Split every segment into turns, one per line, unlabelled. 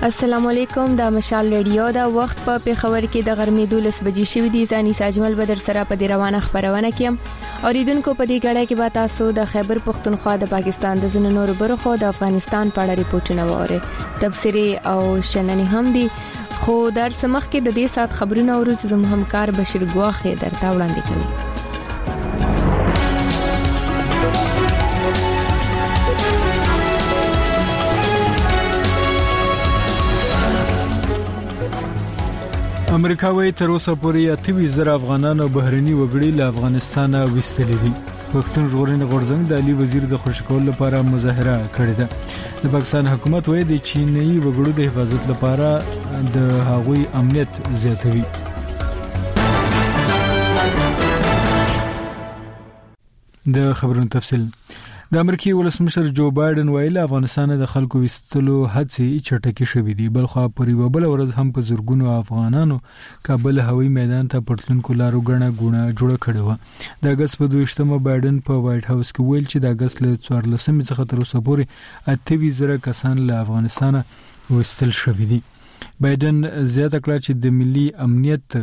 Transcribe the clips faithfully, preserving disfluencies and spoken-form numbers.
السلام علیکم، دا مشال ریډیو دا وخت په پیښور کې د غرمې دولس بجې شوې دي. ځاني ساجمل بدر سره په دې روانه خبرونه کې اوریدونکو په دې غړې کې به تاسو د خیبر پختونخوا د پاکستان د زنو نور برخو د افغانستان په اړه ریپورتونه واره تبصری او شننې هم دي. خو در سمخ کې د دې سات خبرونه اورو چې زموږ همکار بشیر ګواخې درته وړاندې کوي.
امریکا وایي تر اوسه پورې اتوي زره افغانان او بهرني وګړي له افغانستانه وستلي دي. پښتون ژغورنې غورځنګ د علي وزیر د خوشی کولو لپاره مظاهره کړې ده. د پاکستان حکومت وایي د چینایي وګړو د حفاظت لپاره د هغوی امنیت زیاتوي. د خبرونو تفصیل. د امریکای ولسمشر جو بایدن ویلي افغانستان د خلکو وستلو هڅې چټکې شوې دي. بلخو په یو بل ورځ هم په زورګونو افغانانو کابل هوایي میدان ته پټلونکو لارو غړنه غونه جوړه کړې و. د اگست په دویشتمه بایدن په وایټ هاوس کې ویل چې د اگست له څوارلسمې څخه تر اوسه پورې اتوي زره کسان له افغانستان وستل شوي دي. بایدن زیاته کړه چې د ملي امنیت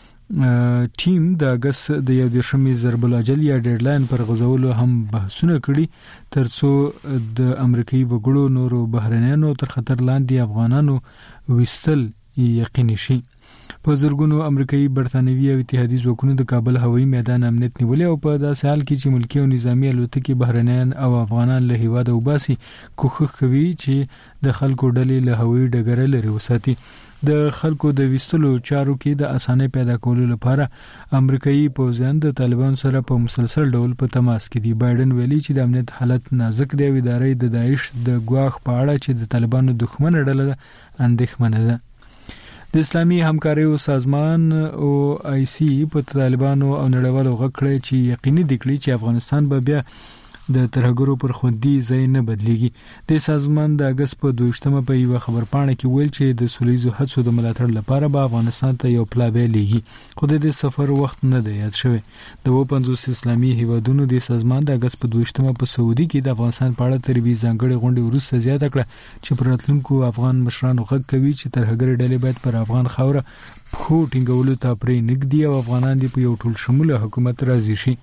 ټیم د اگست د یو دیرشمې ضرب الاجل یا ډیډلاین پر غځولو هم بحثونه کړي ترڅو د امریکایي وګړو نورو بهرنیانو تر خطر لاندې افغانانو وستل یقیني شي. په زرګونو امریکایي برتانوي او اتحادي ځواکونو د کابل هوایي میدان امنیت نیولې او په داسې حال کې چې ملکی او نظامی الوتکې بهرنیان او افغانان له هیواده وباسي کوښښ کوي چې د خلکو ډلې له هوایي ډګره لري وساتي. د خلکو د وستلو چارو کې د اسانۍ پیدا کولو لپاره امریکایي پوځیان د طالبانو سره په مسلسل ډول په تماس کې دي. بایدن ویلي چې د امنیت حالت نازک دی او ادارې د داعش د ګواښ په اړه چې د طالبانو دښمن ډله ده اندېښمنه ده. د اسلامي همکارۍ سازمان او آی سی په طالبانو او نړیوالو غږ کړی چې یقیني دي کړي چې افغانستان به بیا د ترهګرو پر خوندي ځای نه بدلیږي. د سازمان د اگست په دویشتمه په یو خبرپاڼه کې ویل چې د سولیزو هڅو د ملاتړ لپاره به افغانستان ته یو پلا بیلیږي. خو د دې سفر وخت نه دی یاد شوی. د پنځوس اسلامي هیوادونو د سازمان د اگست په دویشتمه په سعودي کې د افغانستان په اړه تربیه ځانګړي غونډه وروسته زیاته کړه چې پر راتلونکو افغان مشرانو غږ کوي چې ترهګر ډلې باید پر افغان خاوره پخو ټینګولو ته پرې نږدې او افغانان دې په یو ټول شموله حکومت راضي شي.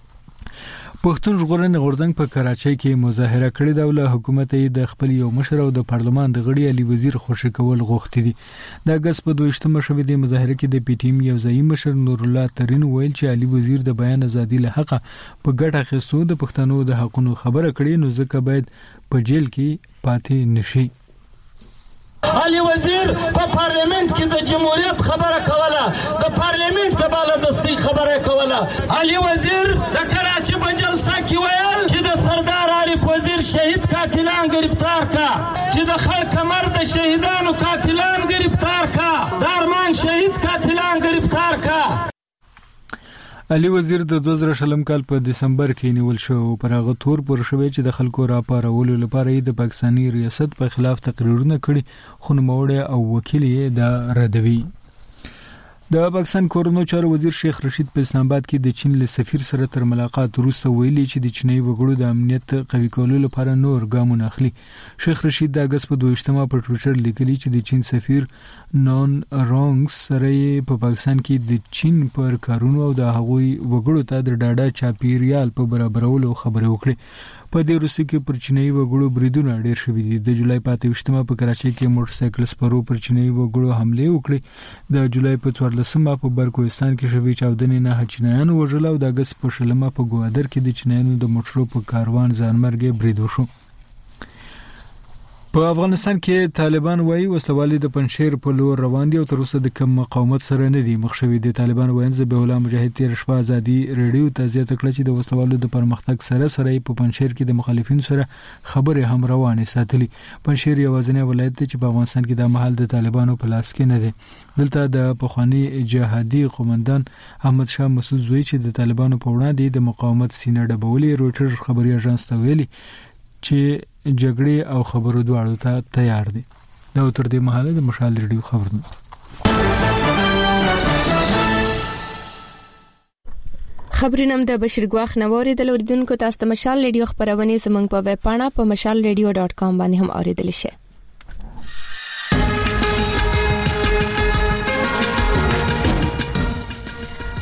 پښتون ژغورنې غورځنګ په کراچۍ کې مظاهره کړې ده او له حکومت یې د خپل یو مشر او د پارلمان د غړي علي وزیر خوشی کول غوښتي دي. د اگست په دویشتمه شوې د مظاهره کې د پی ټی ایم یو ځایي مشر نور الله ترین ویل چې علي وزیر د بیان ازادي له حق په ګټه اخیستو د پښتنو د حقونو خبره کړې نو ځکه باید په جیل کې پاتې نشي.
علي وزیر په پارلیمنت کې د جمهوریت خبره کوله، د پارلیمنت د بالادستي خبره کوله. علي وزیر د کراچۍ په جلسه کې ویل چې د سردار عارف وزیر شهید قاتلان گرفتار کا، چې د خړ کمر د شهیدانو قاتلان گرفتار کا، د ارمان شهید قاتلان گرفتار کا.
علي وزیر د دوه زره شلم کال په دسمبر کې نیول شو او پر هغه تور پر شوی چې د خلکو راپارولو لپاره د پاکستاني ریاست په خلاف تقریرونه کړي خو نوموړی او وکیل یې دا ردوي. د پاکستان کورونو چارو وزیر شیخ رشید په اسلام آباد کې د چین له سفیر سره تر ملاقات وروسته ویلي چې د چینایي وګړو د امنیت قوي کولو لپاره نور ګامونه اخلي. شیخ رشید د اگست په دویشتمه په ټویټر لیکلي چې د چین سفیر نون رونګ سره په پاکستان کې د چین پر کارونو او د هغوی وګړو ته د ډاډه چاپیریال په برابرولو خبرې وکړي. په دې وروسته کې پر چینایي وګړو بریدونه ډېر شوي دي. د جولای په اتهویشتمه په کراچۍ کې موټر سایکل سپرو پر چینایي وګړو حمله وکړه. د جولای په څوارلسمه په برکوستان کې شوي چاودنې نه چینایانو وژل او د اگست په شلمه په ګوادر کې د چینایانو د موټرو په کاروان ځانمرګي برید وشو. په افغانستان کې طالبان وایي وسلوالي د پنشیر په لور روان دي او تر اوسه د کم مقاومت سره نه دي مخ شوي. د طالبان وایي ذبیح الله مجاهد تیر شپه ازادي ریډیو ته زیاته کړه چې د وسلوالو د پرمختګ سره سره په پنشیر کې د مخالفینو سره خبرې هم روانې ساتلي. پنشیر یوازینی ولایت دی چې په افغانستان کې د مهال د طالبانو په لاس کې نه دی. دلته د پخوانی جهادي قومندان احمد شاه مسعود زوی چې د طالبانو په وړاندې د مقاومت سینه ډبولې رويټر خبري اژانس ته ویلي چې جګړې او خبرو دواړو ته تیار دي. دا تر دې مهاله د مشال ریډیو خبرونه.
خبرونه د بشیر ګواخ نووري د اوریدونکو تاسو ته مشال ریډیو خبرونه زمنګ په ویب پاڼه په مشال ریډیو ډاٹ کام باندې هم اوریدل شي.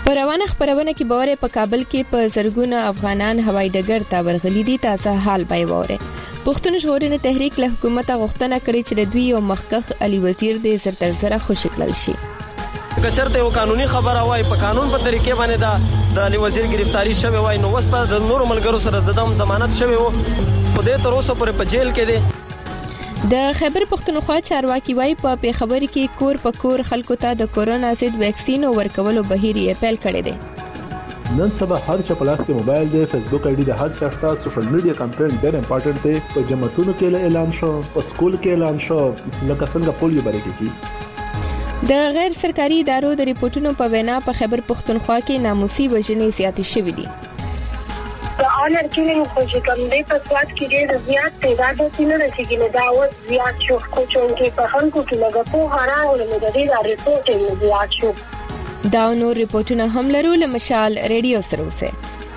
په روانه خبرونه کې باور په کابل کې په زرګونه افغانان هوایي ډګر ته ورغلي دي. تاسو حال به وره پښتون ژغورنې تحریک له حکومت غوښتنه کړې چې د دوی یو مخکخ علي وزیر د سرتر سره خوشی کړل شي.
کچرته یو قانوني خبره وای په قانون په طریقې باندې دا د علي وزیر گرفتاری شوی وای نو وس په د نورو ملګرو سره د دم ضمانت شوی وو په دې تر اوسه پورې په جیل کې دي.
د خیبر پختونخوا چارواکي وای په پیښور کې کور په کور خلکو ته د کورونا ضد ویکسین ورکولو بهیر یې اپیل کړی دی.
نن سبا هر چا په لاس کې موبایل دی، فیسبوک آی ډي د هر چا سره سوشل میډیا کمپاین ډېر امپورټنت دی. په جمعتونو کې اعلان شو، په سکول کې اعلان شو، لکه څنګه پولیو باندې کې.
د غیر سرکاري ادارو د ریپورتونو په وینا په خیبر پختونخوا کې ناموسي وژنې زیاتې شوې دي.
د اونر کلینګ خو چې کوم دی په سواد کې ډېر زیات تعداد نه رسیدي نه دا اوس زیات شو خو چې په خلکو کې لږه په هراو له دې ریپورت یې زیات شو.
دا نور ریپورتونه هم لرو له مشال ریډیو سره اوسه.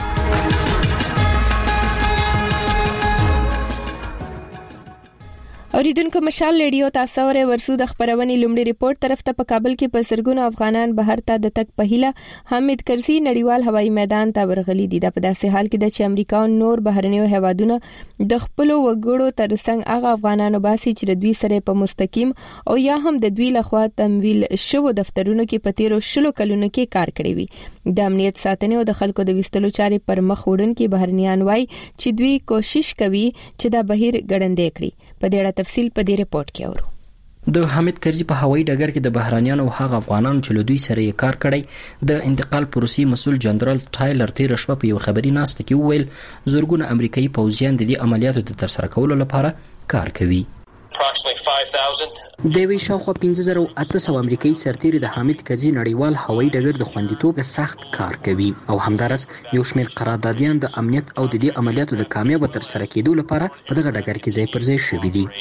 اوریدونکو مشال ریډیو تاسو ورې ورسو د خبرونې لومړی ریپورت طرف ته په کابل کې په سرګونو افغانان بهر ته د تک پهیله حامد کرزي نړیوال هوایي میدان ته ورغلي دي. د په داسې حال کې د چې امریکا او نور بهرنیو هیوادونو د خپل وګړو ترڅنګ هغه افغانانو باسي چې د دوی سره په مستقیم او یا هم د دوی لخوا تمویل شوو دفترونو کې په تیرو شلو کلونو کې کار کړی وي. د امنیت ساتنې او د خلکو د وستلو چارې پر مخ وړونکي بهرنیان وای چې دوی کوشش کوي چې دا بهیر ګړندې کړي. په دې اړه تفصیل په دې ریپورت کې اورو.
د حامد کرزي په هوایي ډګر کې د بهرانيانو او هغه افغانانو چې له دوی سره یې کار کړی د انتقال پروسې مسؤل جنرال ټایلر تیر شپه په یو خبري ناسته کې وویل زورګونه امریکایي پوځیان د دې عملیاتو د ترسره کولو لپاره کار کوي. د وی شاوخوا پنځه زره او اته سوه امریکایي سرتیري د حامد کرزي نړیوال هوایي ډګر د خوندیتوب سخت کار کوي او همدارس یو شمېر قراردادیان د امنیت او د دې عملیاتو د کامیاب ترسره کېدو لپاره په دغه ډګر کې ځای پر ځای شوي دي.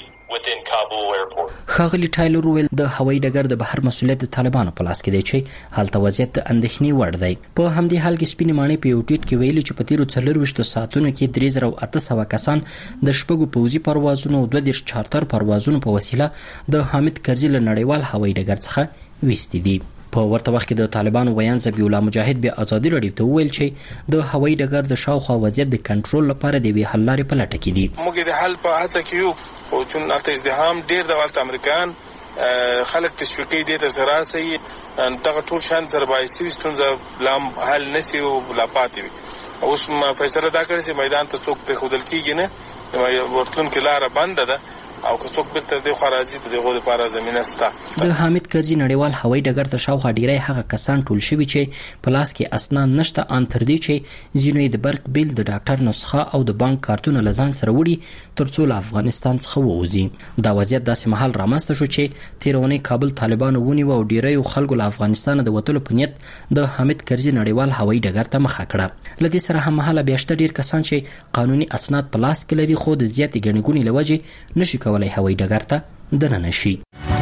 خاغلی ټایلر ویل د هوایي ډګر د بهر مسؤلیت د طالبانو په لاس کې دی چې حالت وضعیت د اندېښنې وړ دی. په همدې حال کې سپینې ماڼۍ په یو ټویټ کې ویلي چې په تیرو څلرویشتو ساعتونو کې درې زره او اته سوه کسان د شپږو پوځي پروازونو او دوه دېرش چارتر پروازونو په وسیله د حامد کرزي له نړیوال هوایي ډګر څخه ویستي دي. په ورته وخت کې د طالبانو ویان ذبیح الله مجاهد بیا ازادي راډیو ته وویل چې د هوایي ډګر د شاوخوا وضعیت د کنټرول لپاره د وی حل لارې په لټه کې دي.
موږ د حل په هڅه کې یو خو چې البته ازدحام ډیر د والت امریکایان خلک تشویقي دي د سراسي دغه ټول شان سره بایسي ستونزه لام حل نسی او لا پاتې وي. اوس فیصله دا کړې چې میدان ته څوک په خودل کېږي نه ورتلون کې لار بنده ده او که څوک بیرته د خارجي د دغه لپاره زمينه ستا.
د حامد کرزي نړیوال هوایي ډګر ته شاوخوا ډیری هغه کسان ټول شوي چې په لاس کې اسناد نشته ان تر دې چې ځینې د برق بیل د ډاکټر نسخه او د بانک کارتونه لزان سره وړي ترڅو له افغانستان څخه ووځي. دا وضعیت داسې مهال رامنځته شو چې تیرونی کابل طالبانو ونیو او ډیری خلکو له افغانستان د وټلو په نیت د حامد کرزي نړیوال هوایي ډګر ته مخه کړه. لدې سره هم مهاله بیاشته ډیر کسان چې قانوني اسناد په لاس کې لري خو د زیاتې ګڼګونې لوجه نشي کولای هوایي ډګر ته دننه شي.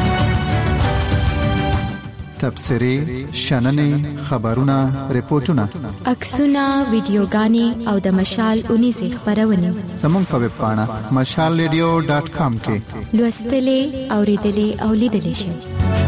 تبصرې، شننې، خبرونه، ریپورتونه،
عکسونه، ویډیوګانې او د مشال اونیزې خبرونه
زموږ په ویب پاڼه مشال ریډیو ډاټ کام کې
لوستلې، اوریدلې او لیدلې شئ.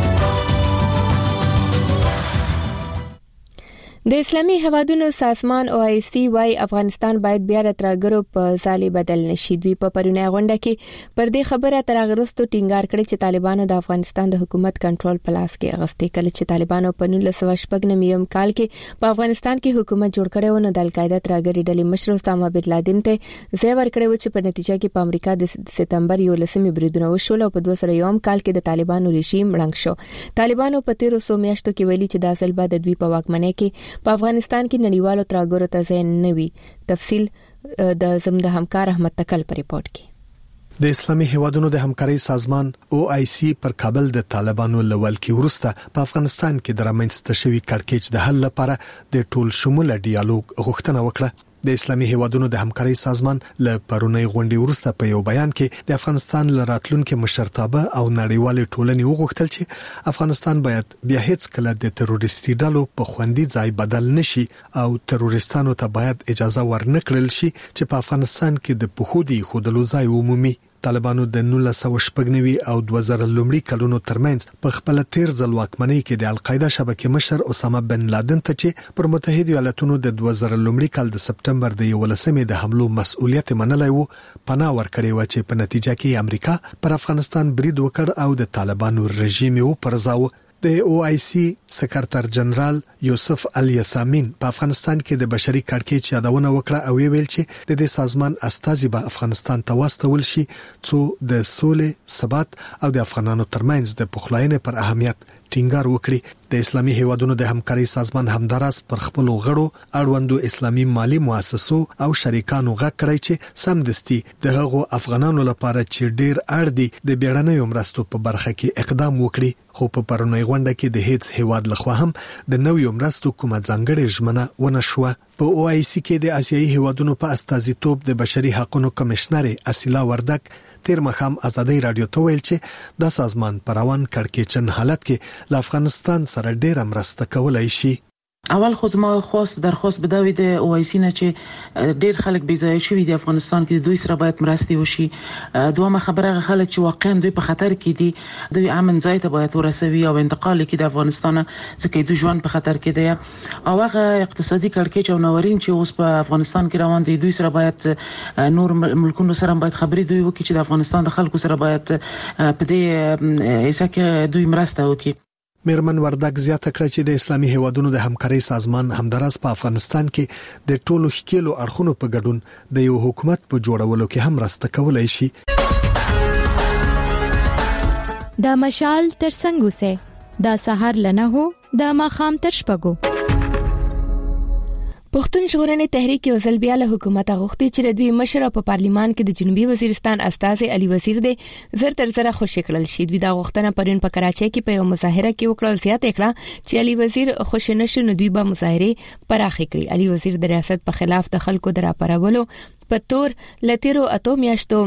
د اسلامي هیوادونو سازمان او آی سی وای افغانستان باید بیا راتګرو په ځالې بدل نشي. دوی په پرونی غونډه کې پر دې خبره تر غرستو ټینګار کړی چې طالبانو د افغانستان د حکومت کنټرول په لاس کې اغستې کله چې طالبانو په نولس سوه شپږ نیم کال کې په افغانستان کې حکومت جوړ کړی و نو د القاعده ترګری ډلې مشر اسامه بن لادن ته ځای ورکړی و چې په نتیجه کې په امریکا د سپتمبر یولسمې بریدونه وشول او په دوه زره یو کال کې د طالبانو رژیم ړنګ شو. طالبانو په تیرو څو میاشتو کې ویلي چې د اصل بعد د دوی په واکمنۍ کې په افغانستان کې نړیوالو ترګورو ته ځای نه وي. تفصیل د زموږ د همکار احمد تکل په ریپورت کې.
د اسلامي هیوادونو د همکارۍ سازمان او آی سی پر کابل د طالبانو لول کې ورسته په افغانستان کې د رامنځته شوی کړکېچ د حل لپاره د ټول شموله ډیالوګ غوښتنه وکړه. د اسلامي هیوادونو د همکارۍ سازمان له پرونی غونډې وروسته په یو بیان کې د افغانستان له راتلونکو مشرتابه او نړیوال ټولنې وغوښتل چې افغانستان باید بیا هیڅ کله د تروریستي ډلو په خوندي ځای بدل نشي او تروریستانو ته باید اجازه ورنکړل شي چې په افغانستان کې د پخودي خودلو ځای ومومي. طالبانو د نولس سوه شپږ نوي او دوه زره لومړي کلونو ترمنځ په خپل تیر ځل واکمنۍ کې د القاعده شبکې مشر اسامه بن لادن ته چې پر متحده ایالاتونو د دوه زره لومړي کال د سپټمبر د یولسمې د حملو مسؤلیت منلای وو پناه ورکړی و چې په نتیجه کې امریکا پر افغانستان برید وکړ او د طالبانو رژیم یې پرځاو. د او آی سی سکرټر جنرال یوسف الیسامین په افغانستان کې د بشري کړکېچ یادونه وکړه او ویل چې د دې سازمان استازي به افغانستان ته واستول شي څو د سولې ثبات او د افغانانو ترمنځ د پخلاینې پر اهمیت ټینګار وکړي. د اسلامي هیوادونو د همکاري سازمان همداراز پر خپل غړو اړوندو اسلامي مالی مؤسسو او شریکانو غږ کړی چې سمدستي د هغو افغانانو لپاره چې ډیر اړ دي د بیړنیو مرستو په برخه کې اقدام وکړي. خو په پرونی غونډه کې د هیڅ هیواد لخوا هم د نویو مرستو کومه ځانګړې ژمنه ونه شوه. په او آی سی کې د آسیایي هیوادونو په استازیتوب د بشري حقوقو کمشنر اسیلا وردک تیر مخام ازادي رادیو ته ویل چې د سازمان پر روان کړکېچن حالت کې له افغانستان سره ډېر مرسته کولای شي.
اول خو زما خواست درخواست بداوی د او آی سی نه چې ډیر خلک بې ځای شوي د افغانستان کې دوی سره باید مرستي وشي. دومره خبره غو خلک چې واقعا دوی په خطر کې دي دوی امن ځای ته باید ورسوي او انتقال کې د افغانستان ځکه دوی ژوند په خطر کې دی او هغه اقتصادي کړکېچ او ناورین چې اوس په افغانستان کې روان دي دوی سره باید نور ملکونو سره باید خبرې دوی وکړي چې د افغانستان د خلکو سره باید په دې حصہ کې دوی مرسته وکړي.
میرمن وردک زیاته کړه چې د اسلامي هیوادونو د همکاري سازمان همداراز په افغانستان کې د ټولو ښکېلو اړخونو په ګډون د یو حکومت په جوړولو کې هم مرسته کولای شي.
دا مشال تر څنګه سه دا سحر لنه هو دا ماخام تر شپګو.
پښتون ژغورنې تحریک یو ځل بیا له حکومت غوښتي چې د دوی مشر په پارلیمان کې د جنوبي وزیرستان استازي علي وزیر دی زر تر زره خوشی کړل شي. دوی دا غوښتنه پرون په کراچۍ کې په یو مظاهره کې وکړه او زیاته کړه چې علي وزیر خوش نشو نو دوی به مظاهره پراخې کړي. علي وزیر د ریاست په خلاف د خلکو د راپارولو په تور لتیرو اتو میاشتو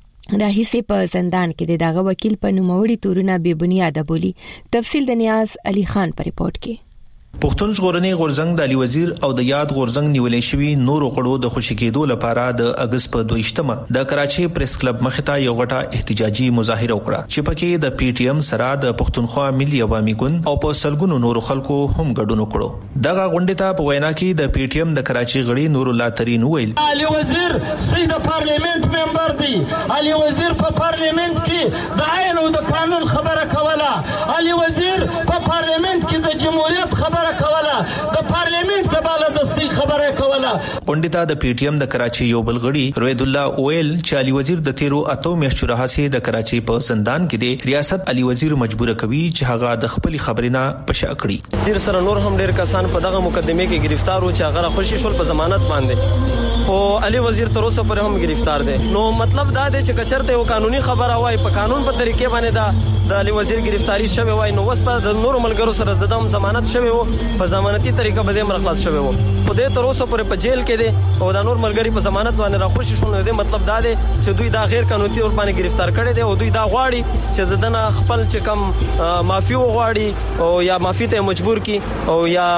راهیسه په زندان کې د دغه وکیل په نوموړي تورونه بے بنیاده بولی. تفصیل د نیاز علي خان په ریپورت کې.
پښتون ژغورنې غورزنګ د علي وزیر او د یاد غورزنګ نیولې شوی نورو غړو د خوشی کېدو لپاره د اگست په دویشتمه د کراچي پریس کلب مخته یو غټه احتجاجي مظاهره وکړه چې پکې د پی ټی ایم سره د پښتونخوا ملي عوامي ګوند او په سلګونو نورو خلکو هم ګډون وکړو. دغه غونډه ته په وینا کې د پی ټی ایم د کراچي غړي نور الله ترين ویل
علي وزیر سید پارلیمنت ممبر دی. علي وزیر په پارلیمنت کې د عین او د قانون خبره کوله. علي وزیر په پارلیمنت کې د جمهوریت خبره کوله. د پارلیمنت د بالادستي خبره کوله.
غونډه ته د پی ټی ایم د کراچي یو بل غړي روید الله اویل چې علي وزیر د تیرو اتو میاشتو راهسه د کراچي په زندان کې دی ریاست علي وزیر مجبور کوي چې هغه د خپل خبرینه پشا کړي.
ډیر سره نور هم ډیر کسان په دغه مقدمه کې گرفتار و چې هغه خوشی شول په ضمانت باندې او علي وزیر تر اوسه پر هم گرفتار دی. نو مطلب دا دی چې کچرته یو قانوني خبره وای په قانون په طریقې باندې دا د علي وزیر گرفتاری شوی وای نو وس په د نور ملګرو سره د دم ضمانت شوی وو په ضمانتي طریقه باندې مرخص شوی وو په دې تر اوسه پر په جیل کې دی او دا نور ملګری په ضمانت باندې راخوشي شول. دی مطلب دا دی چې دوی دا غیر قانوني تور باندې گرفتار کړي دي او دوی دا غواړي چې د دنه خپل چې کم معافي وغواړي او یا معافي ته مجبور کی او یا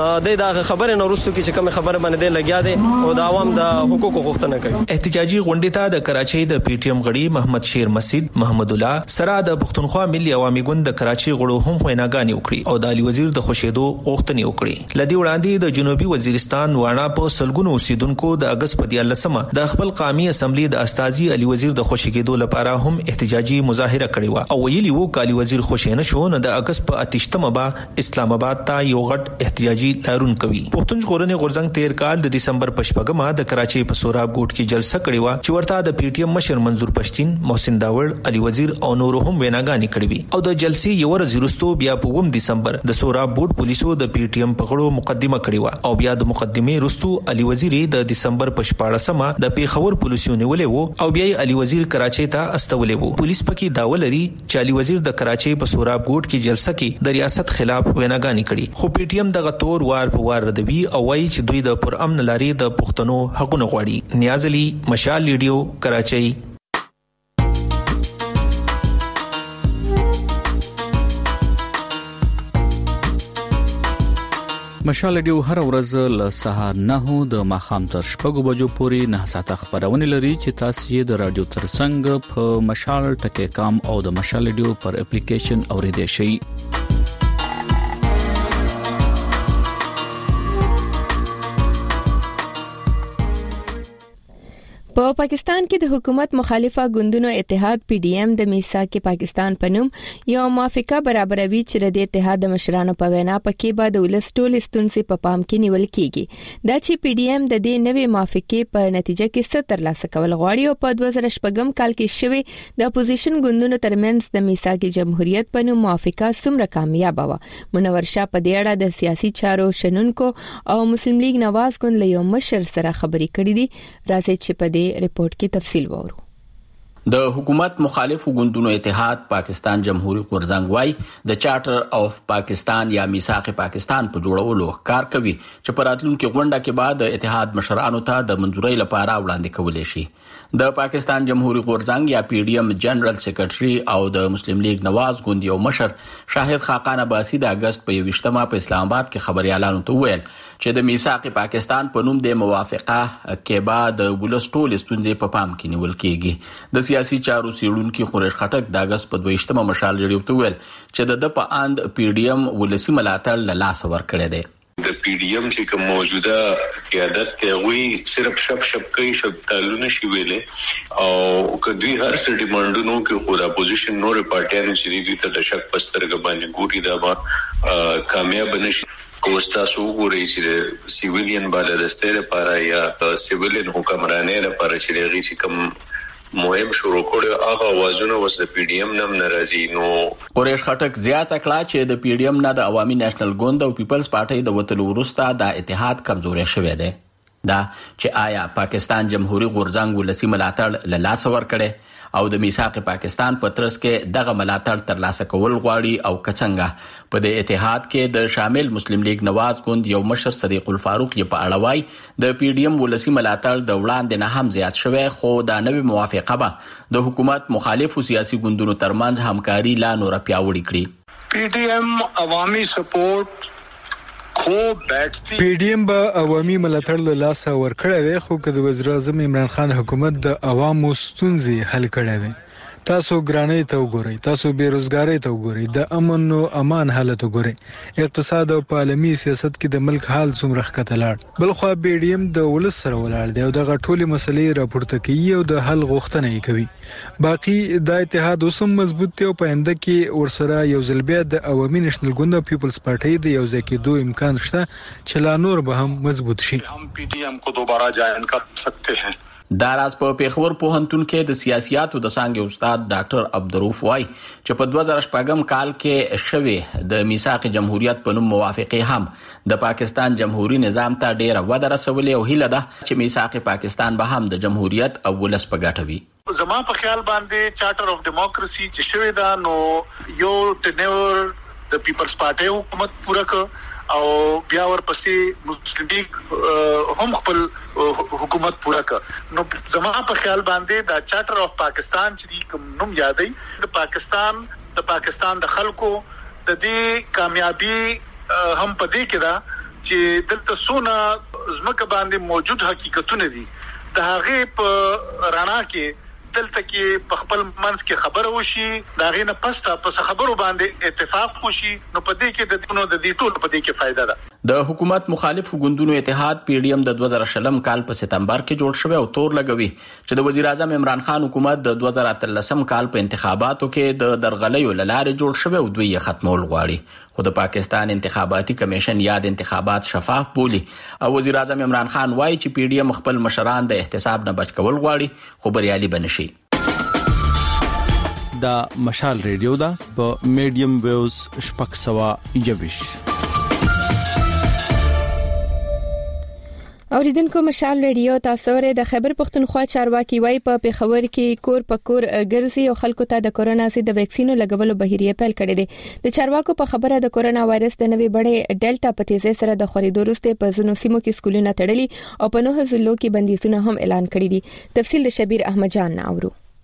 د دا خبره نورستو کې چې کوم خبره باندې لګیا دي او د عوام د حقوقو غوښتنه کوي.
احتجاجي غونډه ته د کراچۍ د پی ټی ایم غړي محمد شیر مسجد محمد الله سره د پښتونخوا ملي عوامي ګوند د کراچۍ غړو هم ویناګانی وکړي او د علي وزیر د خوشیدو غوښتنې وکړي. لدی وړاندې د جنوبي وزیرستان وانا په سلګونو اوسیدونکو د اگست په دیارلسمه د خپل قومي اسمبلی د استازي علي وزیر د خوشی کېدو لپاره هم احتجاجي مظاهره کړې و او ویلي وو چې علي وزیر خوشی نه شو نه د اگست په اتشتمه به اسلام آباد ته یو غټ احتجاجي لارون کوي. پښتون ژغورنې غورځنګ تیر کال د دسمبر په شپږمه د کراچۍ په سوراب ګوټ کې جلسه کړې و چې ورته د پی ټی ایم مشر منظور پښتين محسن داوړ علي وزیر او نور هم ویناګانی کړې وي او د جلسې یو ورځ وروسته بیا په وم دسمبر د سوراب ګوټ پولیسو د پی ټی ایم په غړو مقدمه کړې و او بیا د مقدمه وروسته علي وزیر د دسمبر په شپاړسمه د پیښور پولیسو نیولې وو او بیا علي وزیر کراچۍ ته استولې وو. پولیس پکې داوا لري چې علي وزیر د کراچۍ په سوراب ګوټ کې جلسه کې د ریاست خلاف ویناګانی کړې خو پی ټی ایم دغه تور وار په وار ردوي او وايي چې دوی د پر امن لاري د پښتنو حقونه غواړي. نیاز علي مشال ریډیو کراچۍ.
مشال ریډیو هر ورځ له سهار نه د ماخام تر شپږو بجو پورې نه ساعته خبرونه لري چې تاسو یې د رادیو ترڅنګ په مشال ټکی کام او د مشال ریډیو پر اپلیکیشن اوریدئ شئ.
په پاکستان کې د حکومت مخالفه ګوندونو اتحاد پی ډی ایم د میثاق پاکستان په نوم یو موافقه برابروي چې د اتحاد د مشرانو په وینا پکې به د ولس ټول ستونزې په پام کې نیول کیږي. دا چې پی ډی ایم د دې نوې موافقې په نتیجه کې څه ترلاسه کول غواړي او په دوه زره شپږم کال کې شوی د اپوزیشن ګوندونو ترمنځ د میثاق جمهوریت په نوم موافقه څومره کامیاب و. منور شاه په دې اړه د سیاسي چارو شنونکو او مسلم لیگ نواز ګوند له یو مشر سره خبرې کړې دي. راځي چې په دې ریپورت کې تفصیل وورو.
د حکومت مخالف ګوندونو اتحاد پاکستان جمهوریت غورځنګ وايي د چارټر اف پاکستان یا میثاق پاکستان په جوړولو کار کوي چې په راتلونکي غونډه کې بعد د اتحاد مشرانو ته د منځورۍ لپاره وړاندې کولای شي. د پاکستان جمهوریت غورځنګ یا پی ډی ایم جنرال سیکریټري او د مسلم لیگ نواز ګوند یو مشر شاهد خاقان عباسی د اگست په یوشتمه په اسلام آباد کې خبريالانو ته وویل چې د میثاق پاکستان په نوم د موافقه کې بعد د ولس ټول ستونزې په پام کې نیول کېږي. د سیاسي چارو سیړونکو قریش خټک د اگست په دویشتمه مشال ریډیو ته ویل چې د په اند پی ډی ایم ولسی ملاتړ له لاس ور کړی دی.
د پی ډی ایم چې کوم موجوده قیادت ته وی صرف شپ شپ کوي شپ تعلق شي ویلې او کدی هر څه ډیمانډونو کې خو د اپوزیشن نور پارټیانو چې دي ته د شک پسترګ باندې ګوري دا به کامیاب نشي. کوستا سو ګوري چې سیویلین بالادسته لپاره یا سیویلین حکمرانۍ لپاره چې لري چې کوم مهم شروع کړو هغه وازونه وس د پی ډی ایم نم ناراضي نو
قریش خټک زیاته کړه چې د پی ډی ایم نه د عوامي نېشنل ګوند او پیپلز پارټي د وټلو وروسته د اتحاد کمزوري شوه دی. دا چې آیا پاکستان جمهوریت غورځنګ ولسی ملاتړ له لاس ور کړي او د میثاق پاکستان په ترڅ کې دغه ملاتړ ترلاسه کول غواړي او کڅنګه په د اتحاد کې د شامل مسلم لیگ نواز ګوند یو مشر صدیق الفاروق یې په اړه وایي د پی ډی ایم ولسی ملاتړ د وړاندې نه هم زیات شوی خو د نوې موافقه به د حکومت مخالفو سیاسي ګوندونو ترمنځ همکاري لا نور پیاوړې کړي.
پی ډی ایم عوامي سپورټ
پی ډی ایم به عوامي ملاتړ له لاسه ورکړی وي خو که د وزیر اعظم عمران خان حکومت د عوامو ستونزې حل کړی وي. تاسو ګرانۍ ته وګورئ، تاسو بیروزګارۍ ته وګورئ، د امن او امان حالت وګورئ، اقتصاد او عالمي سیاست کې د ملک حال څومره ښکته لاړ. بل خو پی ډی ایم د ولس سره ولاړ دی او دغه ټولې مسلې راپورته کوي او د حل غوښتنه یې کوي. باقي د اتحاد اوسم مضبوط دی او په آینده کې ورسره یو ځل بیا د عوامي نېشنل ګوند او پیپلز پارټي د یو ځای کېدو امکان شته چې لا نور به هم مضبوط شي.
هم پی ډی ایم کو دوباره جوائن کر سکتے ہیں.
دا راز په پیښور پوهنتون کې د سیاسياتو د څانګې استاد ډاکټر عبدالرؤف وای چې په دوه زره شپږم کال کې شوی د میثاق جمهوریت په نوم موافقه هم د پاکستان جمهوریت نظام ته ډیره وده رسولې او هیله ده چې میثاق پاکستان به هم د جمهوریت او ولس په ګټه وي.
زما په خیال باندې چارټر اف ډیموکراسي چې شوی دا نو یو ټنور د پیپلز پارټي حکومت پوره ک او بیا ورپسې مسلم لیگ هم خپل حکومت پوره ک نو زما په خیال باندې دا چارټر اف پاکستان چې کوم نوم یادې د پاکستان د پاکستان د خلکو د دې کامیابی هم پدې کې دا چې دلته سونه زمکه باندې موجود حقیقتونه دي د هغه په رڼا کې دلته کې په خپل منځ کې خبره وشي دا غینه پسته پس خبرو باندې اتفاق وشي نو په دې کې د دونو د دې ټول په دې کې فائدہ ده.
د حکومت مخالف ګوندونو اتحاد پی ډی ایم د دوه زره شلم کال په سپتمبر کې جوړ شوی او تور لګوي چې د وزیر اعظم عمران خان حکومت د دوه زره اتلسم کال په انتخاباتو کې د درغلیو لاره جوړ شوی او دوی یې ختمول غواړي. خو د پاکستان انتخاباتي کمیشن یاد انتخابات شفاف بولی او وزیر اعظم عمران خان وایي چې پی ډی ایم خپل مشران د احتساب نه بچ کول غواړي خو بریالي بنشي.
دا مشال ریډیو دا په میډیم ویوز شپږ سوه یوویش.
اوریدونکو مشال ریډیو تاسو ری د خیبر پختونخوا چارواکي وای په پیښور کې کور په کور ګرځي او خلکو ته د کورونا سي د ویکسینو لګولو بهیریه پیل کړې ده. د چارواکو په خبره د کورونا وایرس د نوې بڼې ډیلټا په تیزه سره د خوريدو وروسته په ځینو سیمو کې سکولونه تړلي او په نوو ضلعو کې بندیزونه هم اعلان کړي دي. تفصیل د شبیر احمد جان ناورو.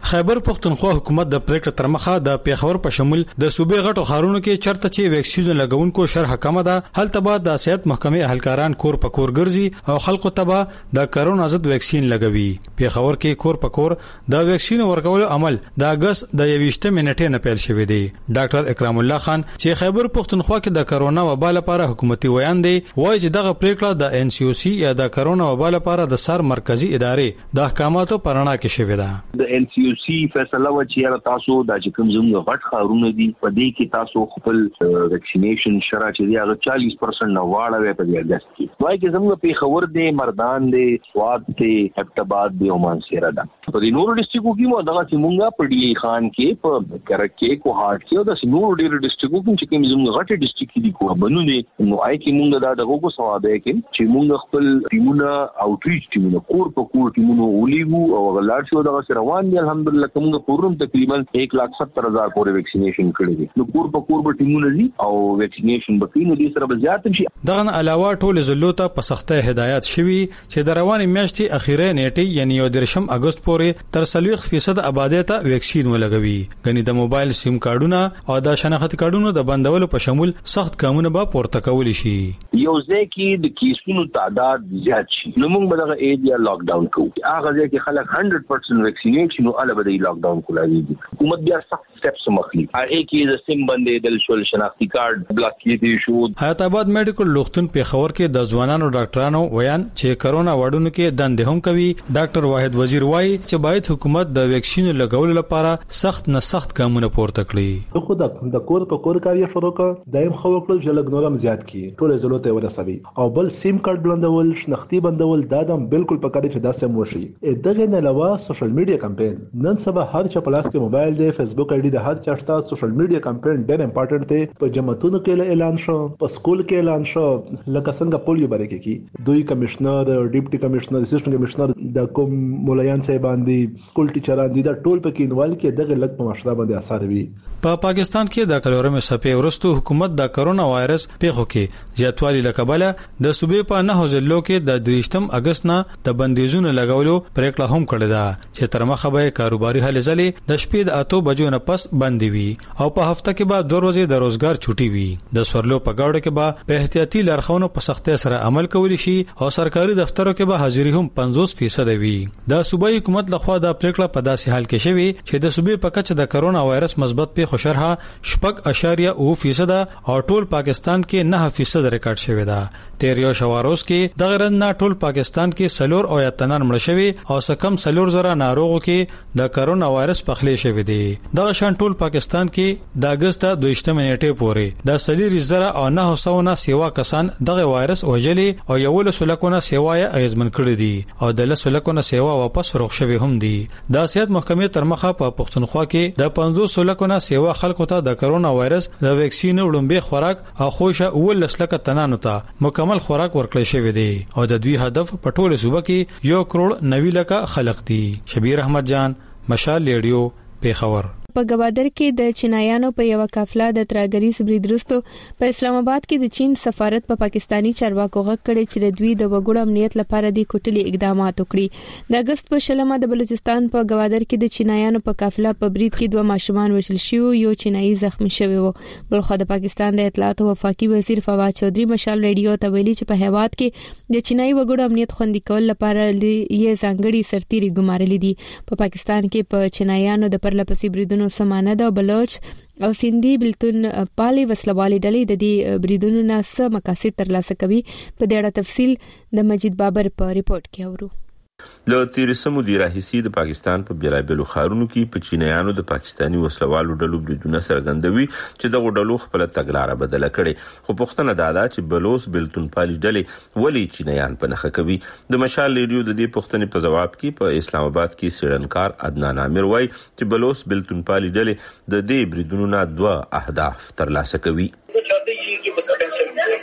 خیبر پختونخوا حکومت د پریکړه تر مخه د پیښور په شمول د صوبې غټو ښارونو کې چرته چې ویکسین لګونکو شرح کم ده هلته به د صحت محکمې اهلکاران کور په کور ګرځي او خلکو ته به د کرونا ضد ویکسین لګوي. پیښور کې کور په کور د ویکسین ورکولو عمل د اگست د یوویشتمې نیټې نه پیل شوی دی. ډاکټر اکرام الله خان چې خیبر پختونخوا کې د کرونا وبا لپاره حکومتي ویان دی وایي چې دغه پریکړه د ان سی او سی یا د کرونا وبا لپاره د سر مرکزی ادارې د احکاماتو پرانا کې شوی ده.
د ان سی او سی فیصله و چې تاسو د چې کوم زموږ غټ خارونه دي په دې کې تاسو خپل ویکسینیشن شرع چې دی هغه چالیس پرسنټ نه واړوي په دې اگست کې. وایي چې زموږ په خبر دی مردان دی سواد دی اکتباد دی او مانسیرا ده. په دې نورو ډیسټریکټو کې مو دغه سیمونګه په ډی خان کې په کرکه کو هارت کې او د نورو ډیرو ډیسټریکټو کې چې کوم زموږ غټ ډیسټریکټ دي کو بنو دي نو آی کې مونږ دا دغه کو سواده کې چې مونږ خپل ټیمونه اوټریچ ټیمونه کور په کور ټیمونه ولېګو او غلاړ شو دغه روان دي الحمدلله کومه پورم تقریبا ایک لاکھ ستر هزار پورې ویکسینیشن کړی دي. نو کور په کور به ټیمونه دي او ویکسینیشن به کینو دي سره به زیات شي.
دغه علاوه ټول زلو ته په سخته هدایت شوی چې د روان میاشتې اخیره نیټه یعنی یو درشم اگست پورې تر سلويخ فیصد آبادی ته ویکسین ولګوي. غني د موبایل سیم کارډونه او د شناخت کارډونو د بندولو په شمول سخت قانون به پورته کول شي.
یو ځکه د کیسونو تعداد زیات شي نو موږ به دغه ایریا لاک ډاون کوو. هغه ځکه خلک صد پرسنټ ویکسینیشن او اله به لاک ډاون کوي. حکومت بیا سخت سټیپس مخلي هغه کې د سیم باندې د شول شناختی کارت بلاک کیدی شو.
حیات آباد میډیکل لوختون په خبر کې د ځوانانو ډاکټرانو ویان چې کرونا وډونو کې دندې هم کوي. ډاکټر واحد وزیر وایي چې باید حکومت د ویکسین لګولو لپاره سخت نه سخت قانون پورته کړي.
خو د کور په کور کار یې شروع کړ دایم خو وکړل چې لګ نورم زیات کی ټول زلو ته ورسوي او بل سیم کارت بلندول شناختی بندول دا دم بالکل پکاره چې داسې موشي. دغه نه علاوه سوشل میډیا کمپاین نن سبا هر چا پلاس کې موبایل دی فیسبوک آی ډی د هر چا شته. سوشل میډیا کمپاین ډېر امپورټنت دی. په جمعتونو کې اعلان شو په سکول کې اعلان شو لکه څنګه پولیو باندې کې دوی کمشنر ډیپټي کمشنر اسسټنټ کمشنر د کوم مولایان صاحبان دي سکول ټیچران دي دا ټول پکې انوال کې دغه لګ په مشره باندې اثر وي.
په پا پاکستان کې د کلورمې صفې ورستو حکومت د کرونا وایرس پیښو کې زیاتوالی لکبله د صوبې په نه ځلو کې د درېشتم اگست نه د بندیزونو لګولو پریکړه هم کړې ده چې تر مخه به کاروباري هلې ځلې د شپې د اتو بجو نه پس بندي وي او په هفته کې به دوه ورځې د روزګار چټي وي. د سورلو په گاوډ کې به په احتیاطي لارښوونو په سختۍ سره عمل کولی شي او سرکاري دفترو کې به حاضری هم پنځوس فیصد وي. د صوبایي حکومت لخوا د پریکړه په داسې حال کې شوی چې د صوبې په کچه د کرونا وایرس مثبت په خوشرها شپږ اشاریه او فیصد او ټول پاکستان کې نه فیصد ریکارډ شوی ده. تیریو شواروس کې د غیر نه ټول پاکستان کې سلور او یتنان مړ شوی او سکم سلور زره ناروغو کې د کرونا وایرس پخلې شوی دی. دغه شان ټول پاکستان کې د اگست د دویشتمې نیټې پورې د سلیر زره او نه سونه سیوا کسان دغه وایرس وجلي او یو له سلکونه سیوای اغیزمن کړی دي او د له سلکونه سیوا واپس روغ شوی هم دي. د سیاست محکمې تر مخه په پښتونخوا کې د پنځوس سلکونه سیوا خلکو ته د کرونا وایرس د ویکسین وړاندې خوراک او خوشه اول لسلکه تنانو ته مکمل خوراک ورکړل شوی دی او د دوی هدف په ټوله صوبه کې یو کروڑ نوي لکه خلق دي. شبیر احمد جان مشال ریډیو پیښور.
په گوادر کې د چینایانو په یو قافله د ترګریس بریدرستو په اسلام آباد کې د چین سفارت په پا پاکستانی چارواکو غږ کړي چې د دوی د وګړو امنیت لپاره د کوټلي اقدامات وکړي. د اگست په شلمه د بلوچستان په گوادر کې د چینایانو په قافله په برید کې دوه ماشومان وژل شوي یو چینایي زخمی شوی و. بلخو د پاکستان د اطلاعات او وفاقي وزیر فواد چودھری مشال ریډیو ته ویلي چې په هیواد کې د چینایي وګړو امنیت خوندي کول لپاره یې ځانګړي سرتيري ګمارلې دي. په پاکستان کې په چینایانو د پرلپسې بریدونو سمانه د بلوچ او سیندي بلتون پالي وسلوالي ډلې د دې بریدونو نه څه مقاصد ترلاسه کوي په دې اړه تفصیل د مجید بابر په ریپورت کې اورو.
له تیرسمو دی راهیسي د پاکستان په بیلابلو خارونو کې په چینایانو د پاکستانی وسلوالو ډلو بریدونه څرګندوي چې دغه ډلو خپل تګلارې بدله کړي. خو پوښتنه دا ده چې بلوچ بلتون پالي ډلې ولې چینایان په نخښه کوي. د مشال ریډیو د دې پوښتنې په جواب کې په اسلام آباد کې سیړنکار عدنان عامر وایي چې بلوچ بلتون پالي ډلې د دې بریدونو نه دوه اهداف ترلاسه کوي.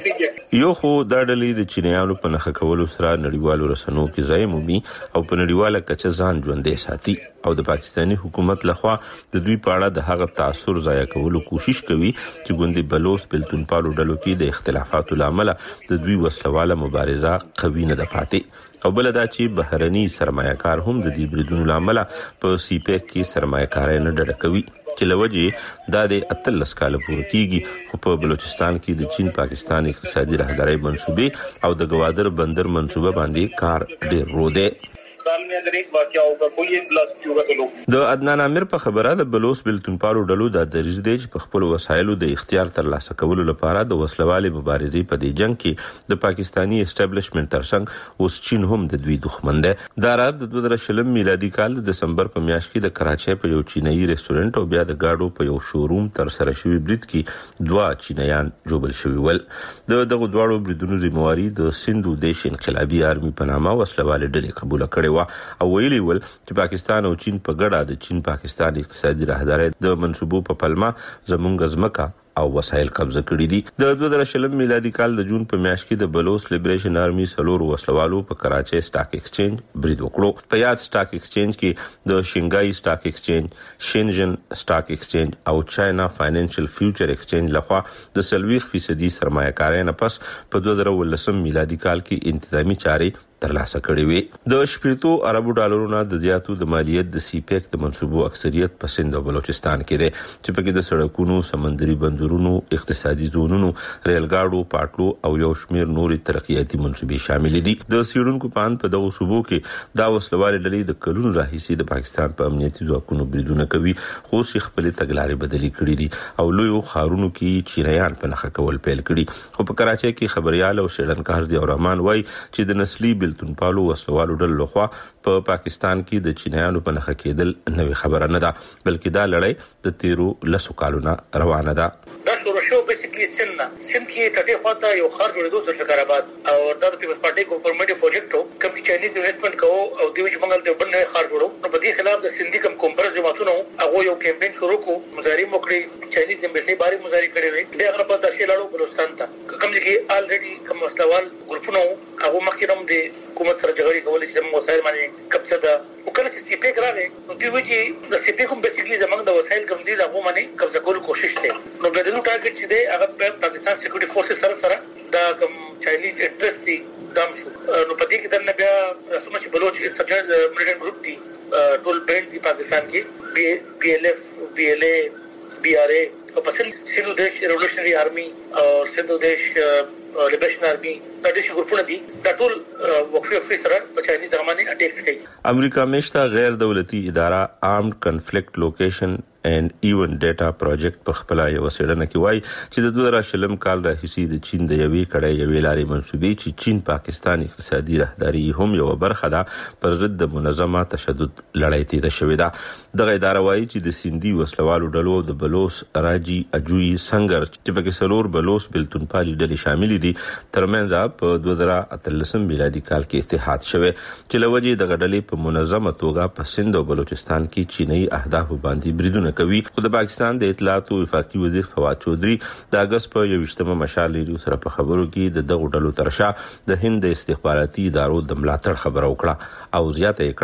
یو خو دا ډلې د چینایانو په نخښه کولو سره نړیوالو رسنیو کې ځای مومي او په نړیواله کچه ځان ژوندی ساتي او د پاکستاني حکومت لخوا د دوی په اړه د هغه تاثیر ضایع کولو کوشش کوي چې ګوندې بلوچ بلتونپالو ډلو کې د اختلافاتو لامل د دوی وسلواله مبارزه قوي نه ده پاتې او بل دا چې بهرني سرمایه‌کار هم د دې بریدونو لامل په سی پیک کې سرمایه‌کاري نه ډډه کوي چې لوجه دا د اتلس کال پورې کیږي خو په بلوچستان کې د چین پاکستان اقتصادي راهداري منصوبې او د گوادر بندر منصوبه باندې کار ډیر رو دی.
साल में अगर एक वाकया होगा कोई एक ब्लास्ट होगा तो लोग
د عدنان امیر په خبره د بلوچ بلتونپالو ډلو د دریځ دی چې په خپل وسایلو د اختیار ترلاسه کولو لپاره د وسلوالې مبارزې په دې جنگ کې د پاکستانی اسټابلیشمنت ترڅنګ اوس چین هم د دوی دښمن دی. دا راز د دوه زره شلم میلادي کال د دسمبر په میاشت کې د کراچۍ په یو چینایي ریسټورانټ او بیا د گاډو په یو شوروم تر سره شوی برید کې دوه چینایان جوړل شوی ول. د دغه دوه بریدونو ذمہواری د سندو دیش انقلابی آرمي په نامه وسلوالې ډلې قبول کړې و او ویلي ول چې پاکستان او چین په ګډه د چین پاکستان اقتصادي راهداري د منصوبو په پلمه زمونږ ځمکه او وسایل قبضه کړي دي. د دوه زره شلم میلادي کال د جون په میاشت کې د بلوچ لیبریشن آرمي سلور وسلوالو په کراچۍ سٹاک ایکسچینج برید وکړو. په یاد سٹاک ایکسچینج کې د شنګای سٹاک ایکسچینج، شنجن سٹاک ایکسچینج او چاینا فاینانشل فیوچر ایکسچینج لخوا د سلويخ فیصدي سرمایه‌کارۍ نه پس په دوه زره ولسم میلادي کال کې انتظامی چارې ترلاسه کړې وي. د شپږو اربو ډالرو نه د زیاتو د مالیت د سی پیک د منصوبو اکثریت په سند او بلوچستان کې دی چې په کې د سړکونو، سمندري بندرونو، اقتصادي زونونو، ریلګاډو، پاټلو او یو شمیر نوري ترقیاتي منصوبې شامل دي. د سیډونکو پان په دغه صوبو کې دا وسلوال ډلې د کلونو راهیسي د پاکستان په امنیتي ځواکونو بریدونه کوي خو سی خپل تګلارې بدلې کړې دي او لوی خارونو کې چینایان په نخښه کول پیل کړي. خو په کراچۍ کې خبريال او شیرنکار دی او رحمان وای چې د نسلی بلتونپالو وسلوالو ډلو لخوا په پاکستان کې د چینایانو په نخښه کېدل نوې خبره نه ده بلکې دا لړۍ د تیرو لسو کالونو روانه ده.
دا شروع شو بیسیکلی سننا سن کې تدې خواته یو خار جوړېدو سره شکرآباد او دا د پیپلز پارټي ګورنمنت پروجیکټ او کوم چاینیز انویسټمنټ کوو او دوی چې موږ ته بل خار جوړو نو په دې خلاف د سندي کم کومبرز جماعتونو هغه یو کمپاین شروع کو مظاهره وکړي چاینیز ایمبیسي باري مظاهره کړې وي دا هغه په داسې لاړو بلوچستان ته کوم چې الریډي کوم مسلوال ګروپونو هغه مخکې هم د حکومت سره جګړې کولې چې موږ وسایل باندې قبضه ده او کله چې سی پیک راغی نو دوی چې د سی پیک هم بیسیکلی زمونږ د وسایل کوم دي هغه باندې قبضه کول کوشش کوي نو د دې ټارګټ چې دی هغه پاکستان سکیورټي فورسز سره سره دا کوم چاینیز انټرست دي دام شو نو په دې کې د بیا سمج بلوچ سبجیکټ ملیټنټ ګروپ دي ټول بینډ دي پاکستان کې بي ایل ایف بي ایل اے بي آر اے او پسند سندو دیش ریولوشنری آرمي او سندو دیش لیبریشن آرمي دا د ګروپونه دي دا ټول وقفه وقفه سره په چاینیز زمانه اٹیکس کوي.
امریکا مشته غیر دولتي اداره آرمډ کنفلیکټ لوکیشن and even data project په خپل یو سیډنه کې وای چې د دوه زره شلم کال راهیسي د چین د یوې کړه یوې لارې منسوبې چې چین پاکستان اقتصادي راهداري هم یو برخه ده پر ضد د منظمه تشدد لړۍ تیره شوې ده. دغه اداره وایي چې د سیندي وسلوالو ډلو د بلوچ راجي اجوي سنگر چې په سلور بلوچ بلتونپالي ډلې شامل دي ترمنځ په دوه زره اتلسم میلادي کال کې اتحاد شوه چې لوجه د غډلې په منظمه توګه په سند او بلوچستان کې چینایي اهداف باندې بریدونه کوي. خو د پاکستان د اطلاعات او وفاقي وزیر فواد چودري د اگست په یوشتمه مشال ریډیو سره په خبرو کې د دغه ډلو ترشا د هند استخباراتي ادارو د ملاتړ خبره وکړه او زیاته یې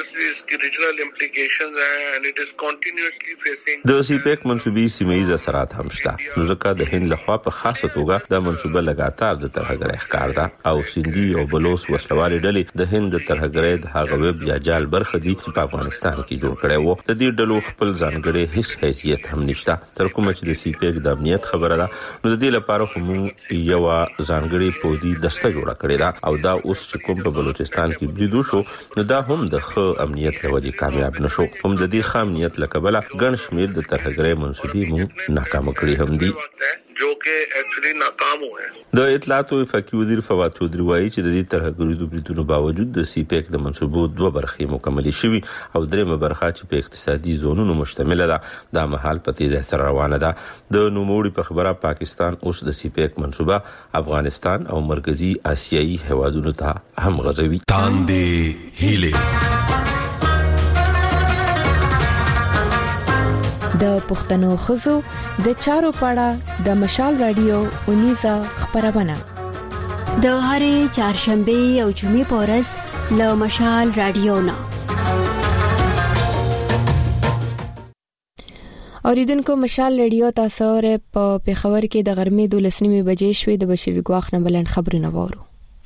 کړه د سی پیک منصوبې سیمایي اثرات هم شته نو ځکه د هند لخوا په خاصه توګه د منصوبه لګاتار د ترهګرۍ ښکار ده او سیندي او بلوچ وسلوالې ډلې د هند د ترهګرۍ د هغه ویب یا جال برخه دي چې په افغانستان کې جوړ کړي وو. د دې ډلو خپل ځانګړي هیڅ حیثیت هم نشته تر کومه چې د سی پیک د امنیت خبره ده نو د دې لپاره هم یو ځانګړي پودي دسته جوړه کړې ده او دا اوس چې کوم په بلوچستان کې بریدو شو نو دا هم د ښه امنیت لوجه کامیاب نشو هم د دې ښه امنیت لکبله ګڼ شمیر د ترهګرۍ منسوبې مو ناکام کړي هم دي
جو کې اکچولی ناکام ہوئے.
د اطلاعات او وفاقي وزیر فواد چودري وایي چې د دې ترهګرۍ د بریدونو باوجود د سی پیک د منصوبو دوه برخې مکمل شوي او درېمه برخه چې په اقتصادي زونونو مشتمل ده د مهال په تیزه سره روانه ده. د نوموړي په خبره پاکستان اوس د سی پیک منصوبه افغانستان او مرکزی آسیایي هیوادونو ته هم غځوي. تاندې هیله
د پښتنو خزو د چارو پاړه د مشال رادیو اونیزه خبرونه
د هرې چهارشنبه او جمعې په ورځ له مشال رادیو نه
اوریدونکو مشال رادیو تاسو ر په پیښور کې د غرمې دولس نیمه بجې شوې د بشیر ګواخ نه بلند خبرونه وورو.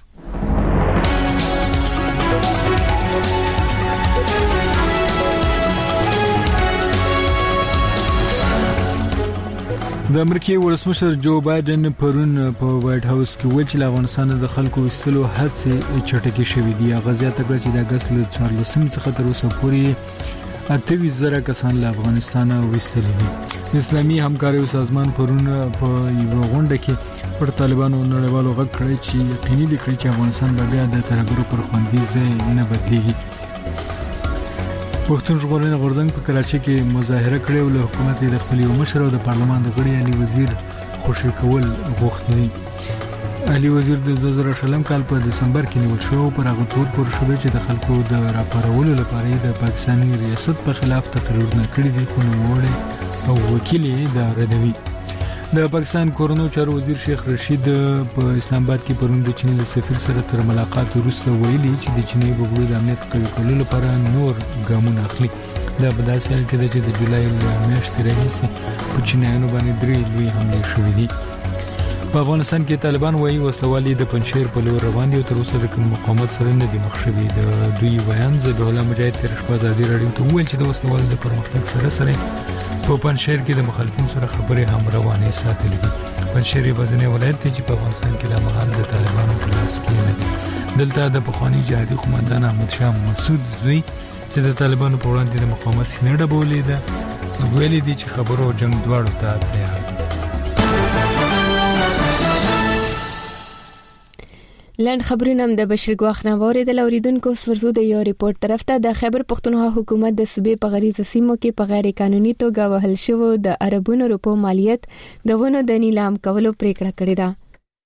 د امریکای ولسمشر جو بایدن پرون په وایټ هاوس کې ویل چې افغانستان د خلکو وستلو هڅې چټکې شوې دي. غزا تکړه چې د اگست له څوارلسمې څخه تر اوسه پورې اته زره کسان له افغانستان وستلي دي. اسلامي همکاري سازمان پرون په یو غونډه کې پر طالبانو نړیوالو غږ کړی چې یقیني دي کړی چې افغانستان به بیا د ترهګرو پر خوندي ځای نه بدلیږي. پښتون ژغورنې غورځنګ په کراچۍ کې مظاهره کړې او له حکومت د خپل یو مشر او د پارلمان د غړي علي وزیر خوشی کول غوښتي. علي وزیر د دوه زره شلم کال په دسمبر کې نیول شو پر هغه تور پر شوې چې د خلکو د راپارولو لپاره د پاکستاني ریاست په خلاف تقریرونه کړی دي خو نوړې او وکیل د ردوی. د پاکستان کورونو چارو وزیر شیخ رشید په اسلام آباد کې پرون د چین له سفیر سره تر ملاقات وروسته ویلي چې د چیني بوګړو د امنیت قوي کولو لپاره نور ګامونه اخلي. دا په داسې حال کې چې د جولای میاشتې راهیسې په چینایانو باندې درې لوی حملې شوې دي. په افغانستان کې طالبان وايي وسلوالي د پنځیر په لور روان دي او تر اوسه د کوم مقاومت سره نه دي مخ شوي. د دوی بیان زدوله مجاهد تر شپه ازادي راډیو ته ویل چې د وسلوالي د پرمختګ سره سره په پنځیر کې د مخالفینو سره خبرې هم روانې ساتلې دي. پنځیر یو ولایت دی چې په افغانستان کې د مهال د طالبانو په لاس کې نه دی. دلته د پخوانی جهادي قومندان احمد شاه مسعود زوی چې د طالبانو په وړاندې د مقاومت سینې ډبولې ده ویلي دي چې خبرو او جنگ دواړو ته تیار دي.
لاند خبرونه هم د بشیر ګواخ نه وریدل. اوریدونکو سورزو د یو ریپورت طرف ته د خیبر پښتونخوا حکومت د صوبې په غریزه سیمو کې په غیر قانوني توګه وهل شوو د اربونو روپو مالیت د ونو د نیلام کولو پریکړه کړې ده.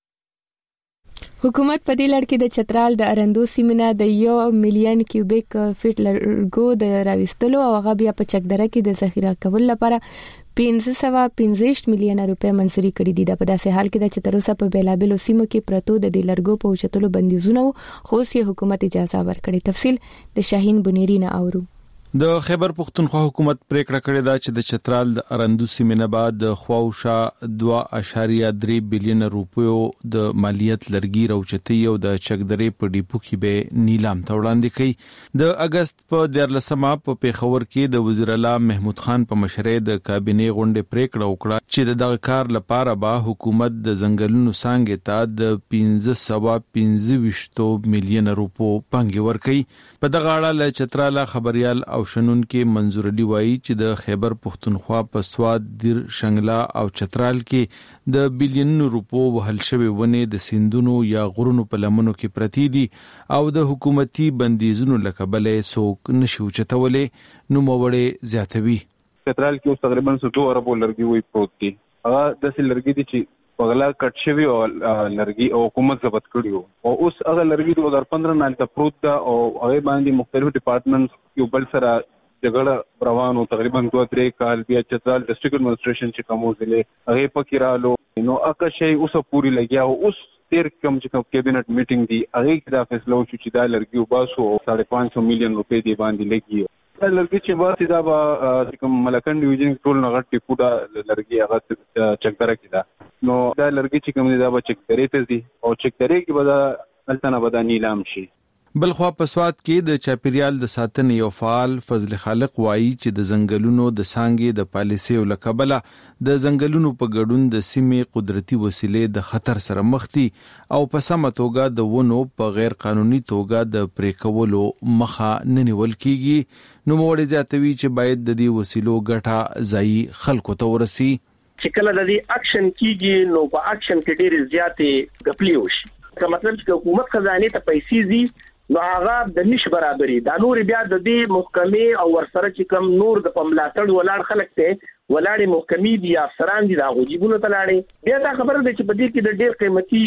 حکومت په دې لړ کې د چترال د ارندو سیمه د یو میلیون کیوبیک فټ لرګو د راوستلو او هغه بیا په چکدره کې د ذخیره کولو لپاره پنځه سوه پنځه میلیون روپے منزوري کړې دي. په داسې حال کې د چتروسه په بیلابلو سیمو کې پرتو د دې لرګو په اوچتلو بندیزونه خو سي حکومت اجازه ورکړي. تفصیل د شاهین بنيري نه اورو.
د خیبر پښتونخوا حکومت پریکړه کړې ده چې د چترال د ارندو سیمې نه بعد د خواوشا دوه اعشاریه درې بلین روپیو د مالیت لرګي راوچتي او د چکدرې په ډیپو کې به نیلام ته وړاندې کړي. د اگست په دیارلسمه په پیښور کې د وزیر اعلی محمود خان په مشرۍ د کابینې غونډې پریکړه وکړه چې دغه کار لپاره به حکومت د ځنګلونو څنګه ته د پنځه سوه پنځه ویشت میلیون روپو پنګ ورکړي. په دغه اړه له چتراله خبريال او شنن کې منظور علي وایي چې د خیبر پښتونخوا په سواد دیر شنګلا او چترال کې د بلینونو روپو وهل شوی ونه د سیندونو یا غرونو په لمنو کې پرتی دي او د حکومتي بندیزونو لکبلې څوک نشو چتولې نو موړې زیاتوي.
چترال کې اوس تقریبا ستو اربو لرګي وي پروت دي. هغه د سل لرګي دي چې پغلا کټ شوی او لرګي او حکومت ضبط کړیو او اوس هغه لرګي د دوه هزار پندرہ نه ته پروت دا او هغه باندې مختلف ډپارټمنټس یو بل سره جګړه روانو تقریبا دوه درې کال بیا چترال ډسټریکټ ایڈمنسټریشن چې کومو ضلع هغه پکې رالو نو اکه شی اوس پوری لګیا او اوس تیر کم چې کوم کابینټ میټینګ دی هغه کې دا فیصله وشو چې دا لرګي وباسو او پانچ سو پنځه میلیون روپے دی باندې لګي. دا لرګي چې واسي دا به کوم ملکن ډیویژن ټول نغټ ټیپو دا لرګي هغه چکدره کې دا نو دا لرګي چې کوم دی دا به چکدرې ته دي او چکدرې کې به دا التنه به دا نیلام شي.
بلخوا په سواد کې د چاپیریال د ساتنې یو فعال فضل خالق وایي چې د ځنګلونو د سانګې د پالیسي او لکبله د ځنګلونو په ګډون د سیمې قدرتي وسیلې د خطر سره مخ دي او په سمه توګه د ونو په غیر قانوني توګه د پریکولو مخه نه نیول کیږي. نو موړې زیاتوي چې باید د دې وسیلو ګټه ځای خلکو ته ورسي.
چې کله د دې اکشن کیږي نو په اکشن کې ډېر زیاتې غپلی وشي. که مطلب چې حکومت خزانه ته پیسې زی نو هغه د نش برابرۍ دا نور بیا د دې محکمې او ورسره چې کم نور د پملاتړ ولاړ خلک ته ولاړې محکمې دي افسران دي دا غوجيبونه تلاړي بیا دا خبره ده چې په دې کې د ډېر قیمتي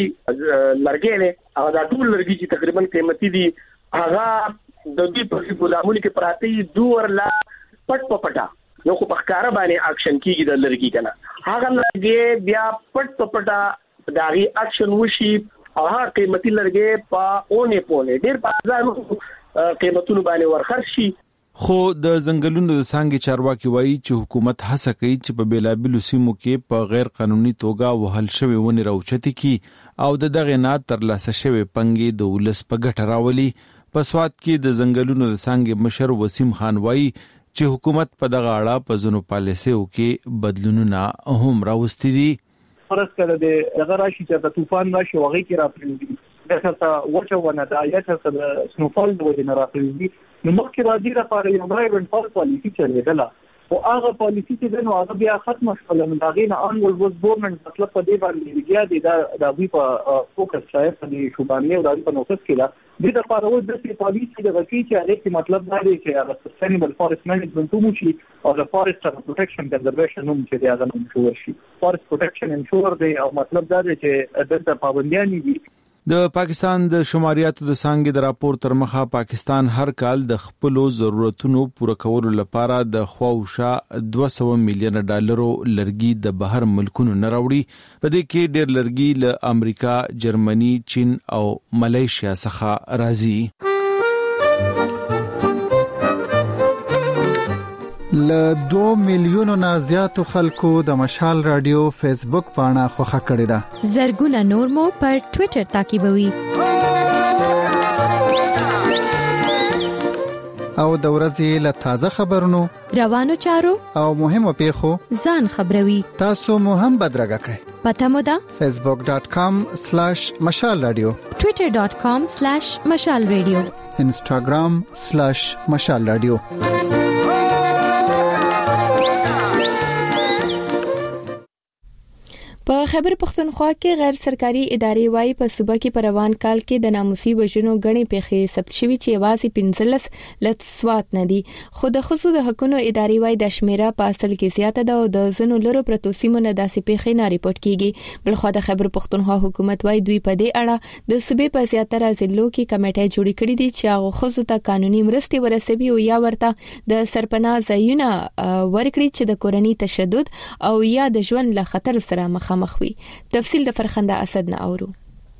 لرګي نه هغه د ټول لرګي چې تقریبا قیمتي دي هغه د دې په ګودامونو کې پراته دي دوه لا پټ پټا نو خو په ښکارا باندې اکشن کیږي د لرګي کنه هغه لرګي بیا پټ په پټه داغي اکشن وشي او هغه قیمتي لرګي په اونې پونه ډیر بازار قیمتونو باندې ورخرج شي.
خو د ځنګلونو د څنګه چارواکي وایي چې حکومت هڅه کوي چې په بیلابلو سیمو کې په غیر قانوني توګه وهل شوی ونی راوچتي کی او د دغه نه تر لاسه شوی پنګي د ولس په ګټه راولي. په سواد کې د ځنګلونو د څنګه مشر وسیم خان وایي چې حکومت په دغه اړه په ځنو پالیسیو کې بدلونونه هم راوستي دي.
ورسره د هغه راشي چې د طوفان راشي وغه کې راپرېږي د څه وچه ونه د آیت څخه د سنوفال د وجه نه راپرېږي نو مخکې راځي لپاره یو ډرایور فال پالیسی چلیدله او هغه پالیسی چې نو هغه بیا ختم شول نو دا غینه انول وز ګورنمنت مطلب په دې باندې بیا د د وی په فوکس شای په دې شوبانه او د په نوکس کې دا د لپاره و د پالیسی د غوښتي چې هغه کې مطلب دا دی چې هغه سستینبل فارست منیجمنت مو شي او د فارست پروټیکشن کنزرویشن هم چې دا غنوم شو شي فارست پروټیکشن انشور دی او مطلب دا دی چې د پابندیان دي.
د پاکستان د شماریاتو د څنګه د راپور تر مخه پاکستان هر کال د خپل ضرورتونو پوره کولو لپاره د خواوشا دوه سوه میلیون ډالرو لرګي د بهر ملکونو نه راوړي. په دې کې ډېر لرګي له امریکا، جرمني، چین او ملایشیا څخه راځي.
ل دوه میلیونو نه زیاتو خلکو د مشال رادیو فیسبوک پاڼه خوښه کړې ده.
زرګونه نور مو پر ټوئیټر تعقیبوي.
او د ورځې له تازه خبرونو،
روانو چارو
او مهمو پیښو
ځان خبروي.
تاسو مو هم بدرګه کړئ.
پته مو ده
facebook dot com slash mashal radio
twitter dot com slash mashal radio
instagram slash mashal radio.
په خیبر پختونخوا کې غیر سرکاري ادارې وايي په صوبه کې په روان کال کې د ناموسي وژنو غني پیښې ثبت شوي چې یوازې پنځلس لټ سوات نه دي. خو د خصوصي د حقوقو ادارې وايي د شمیره په اصل کې زیاته ده او د زنو لرو پرتو سیمو نه داسې پیښې نه ریپورت کیږي. بل خو د خیبر پختونخوا حکومت وايي دوی په دې اړه د صوبې په زیاتره ضلعو کې کمیټه جوړې کړې دي چې هغه خصوصي ته قانوني مرستې ورسوي او یا ورته د سرپناه ځایونه ورکړي چې د کورنۍ تشدد او یا د ژوند له خطر سره مخ مخوي. تفصیل د فرخنده اسد نه اورو.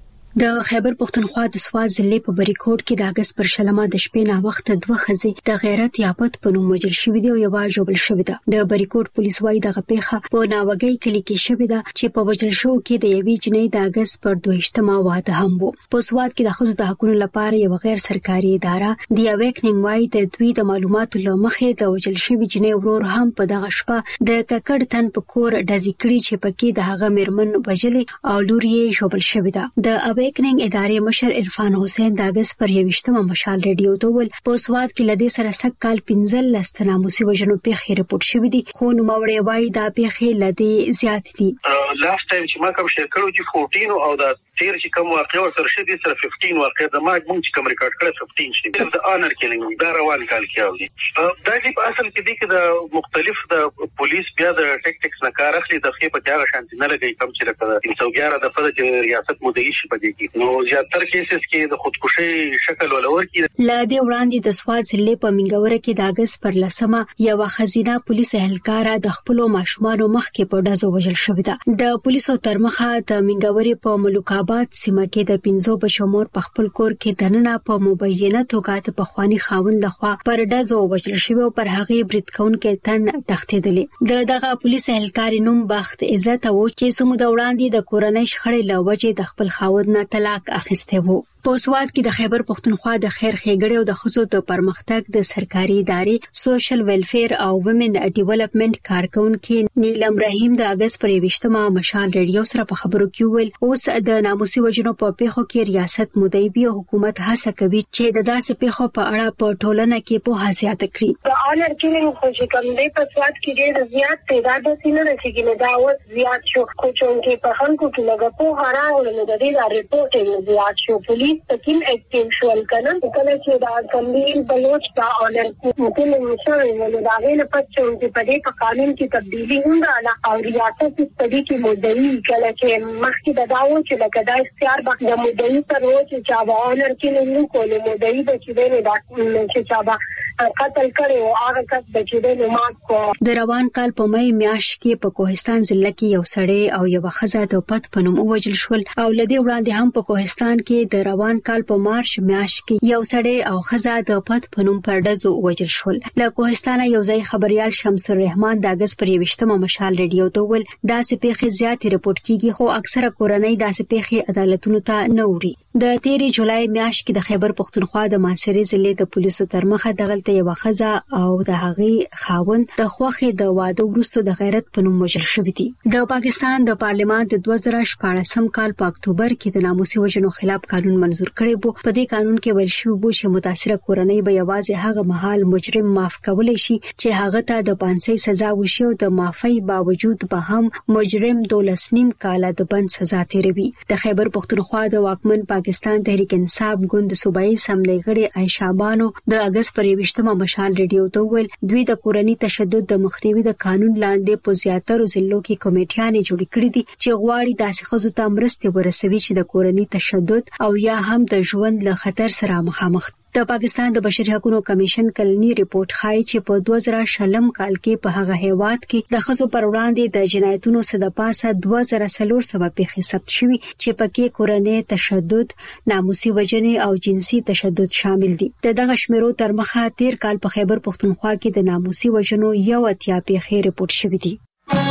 د خیبر پختونخوا د سواد ضلع په بریکوټ کې د اگست پر شلمه د شپې نه وخت دوه خزي د غیرت یابت په نوم وجل شوې دي او یو جوړل شوې ده. د بریکوټ پولیس وايي دغه پیښه په ناوګي کلی کې شوې ده چې په وجل شو کې د یوې جنۍ د اگست پر دوهشتمه واده هم وو. په سواد کې د خصوصي د حقوقو لپاره یو غیر سرکاري اداره دی اویکنینګ وايي د دوی د معلوماتو لمخې د وجل شوې جنۍ ورور هم په دغه شپه د ککړ تن په کور ډزې کړي چې پکې د هغه میرمن وجلې او لور یې جوړل شوې ده. د اویکنینګ ادارې مشر عرفان حسین د اگست پر یوشتمه مشال ریډیو ته ول په سواد کې لدې سره سک کال پنځل لست ناموسي وژنو پیښې رپورټ شوې دي. خو نو موري وايي دا پیښې لدې زیات دي.
لاست ټایم چې ما کوم شیر کړو چې چودہ او دا تیر چې کوم واقع ور سره دي سره پنځه واقع د ما مونږ چې کوم ریکارډ کړل پنځه شي د انر کیلینګ دا روان کال کې او دي دا چې په اصل کې دي چې د مختلف د پولیس بیا د ټیکټکس نه کار اخلي د خې په هغه شانتي نه لګي کوم چې لکه تین سو یازده د فرض ریاست مدعي شي په دې کې نو زیاتره کیسز کې د خودکشي شکل ولور کې
لا دې وړاندې د سواد ضلع په منګوره کې د اگست پر لسمه یو خزینه پولیس اهلکار د خپل ماشومان مخ کې په ډزو وژل شوې ده. د پولیسو ترمخه د منګوري په ملوکاباد سیمه کې د پنځو بچو مور په خپل کور کې دننه په مبینه توګه د پخوانی خاوند لخوا پر ډزو وژل شوی او پر هغه برید کونکي تن تختیدلې. د دغه پولیس اهلکار نوم بخت عزت او چې سمو د وړاندې د کورنۍ شخړې له وجې د خپل خاوند نه طلاق اخیسته وو. په سواد کې د خیبر پختونخوا د خیر ښېګړې او د ښځو د پرمختګ د سرکاري ادارې سوشل ویلفیر او وومن ډیولپمنٹ کارکونکو نیلم رحیم د اگست پر یوشتمه مشال ریډیو سره په خبرو کې ویل اوس د ناموسي وژنو په پیښو کې ریاست مدعي او حکومت هڅه کوي چې د داسې پیښو په اړه په ټولنه کې په حساسیت کړي.
د انر کیلینګ خو چې کوم دی په سواد کې ډېر زیات تعداد سینه رسیدي دا اوس زیات شو خو چې په خلکو کې لږه په هراول نه د دې ریپورټ زیات شو. پولیس تکین اکټیو شول کنه کله چې دا کمبیل بلوچ دا اونر ممکن نشوي نو دا غیر پڅو چې په دې قانون کې تبدیلی هنده او ریاست په دې کې مدعي کله چې مخکې د داو چې لکه دا اختیار به د مدعي پر و چې چا اونر کې نه کول مدعي د چې نه دا چې چا قتل کړي او هغه کس د چې د مات کو.
د روان کال په مې میاشت کې په کوهستان ضلع کې یو سړی او یو ښځه د پت په نوم ووژل شول او لدې وړاندې هم په کوهستان کې د روان کال په مارچ میاشت کې یو سړی او ښځه د پت په نوم پر ډزو ووژل شول. له کوهستان یو ځای خبريال شمس الرحمن د اگست پر یوشتمه مشال ریډیو ته ول داسې پیښې زیاتې رپورټ کیږي خو اکثره کورنۍ داسې پیښې عدالتونو ته نه وړي. د تیرې جولای میاشت کې د خیبر پختونخوا د ماسری ضلع د پولیسو تر مخه دغلته یو ښځه او د هغې خاوند د خوخه د واده وروسته د غیرت په نوم وژل شوی دي. د پاکستان د پارلیمان د دوه زره شپاړسم کال په اکتوبر کې د ناموسي وژنو خلاف قانون منزور کړی وو. په دې قانون کې ویل شوی وو چې متاثره کورنۍ به یوازې هغه مهال مجرم معاف کولای شي چې هغه ته د پانسۍ سزا وشي او د معافی باوجود به هم مجرم دولس نیم کال د بند سزا تیروي. د خیبر پختونخوا د واکمن پاکستان تحریک انصاف ګوند صوبایي اسمبلی غړي عائشہ بانو د اگست پر یوشتمه مشال ریډیو ته ویل دوی د کورنۍ تشدد د مخنیوي د قانون لاندې په زیاترو ضلعو کې کمیټیانې جوړې کړې دي چې غواړي داسې ښځو ته مرستې ورسوي چې د کورنۍ تشدد او یا هم د ژوند له خطر سره مخامخ. د پاکستان د بشري حقوقو کمیشن کلنی ریپورت ښایي چې په دوه زره شلم کال کې په هغه هیواد کې د ښځو پر وړاندې د جنایتونو څخه د پاسه دوه زره څلور سوه پیښې ثبت شوي چې پکې کورنۍ تشدد، ناموسي وژنې او جنسي تشدد شامل دي. د دغه شمیرو تر مخه تیر کال په خیبر پختونخوا کې د ناموسي وژنو یو اتیا پیښې ریپورت شوې دي.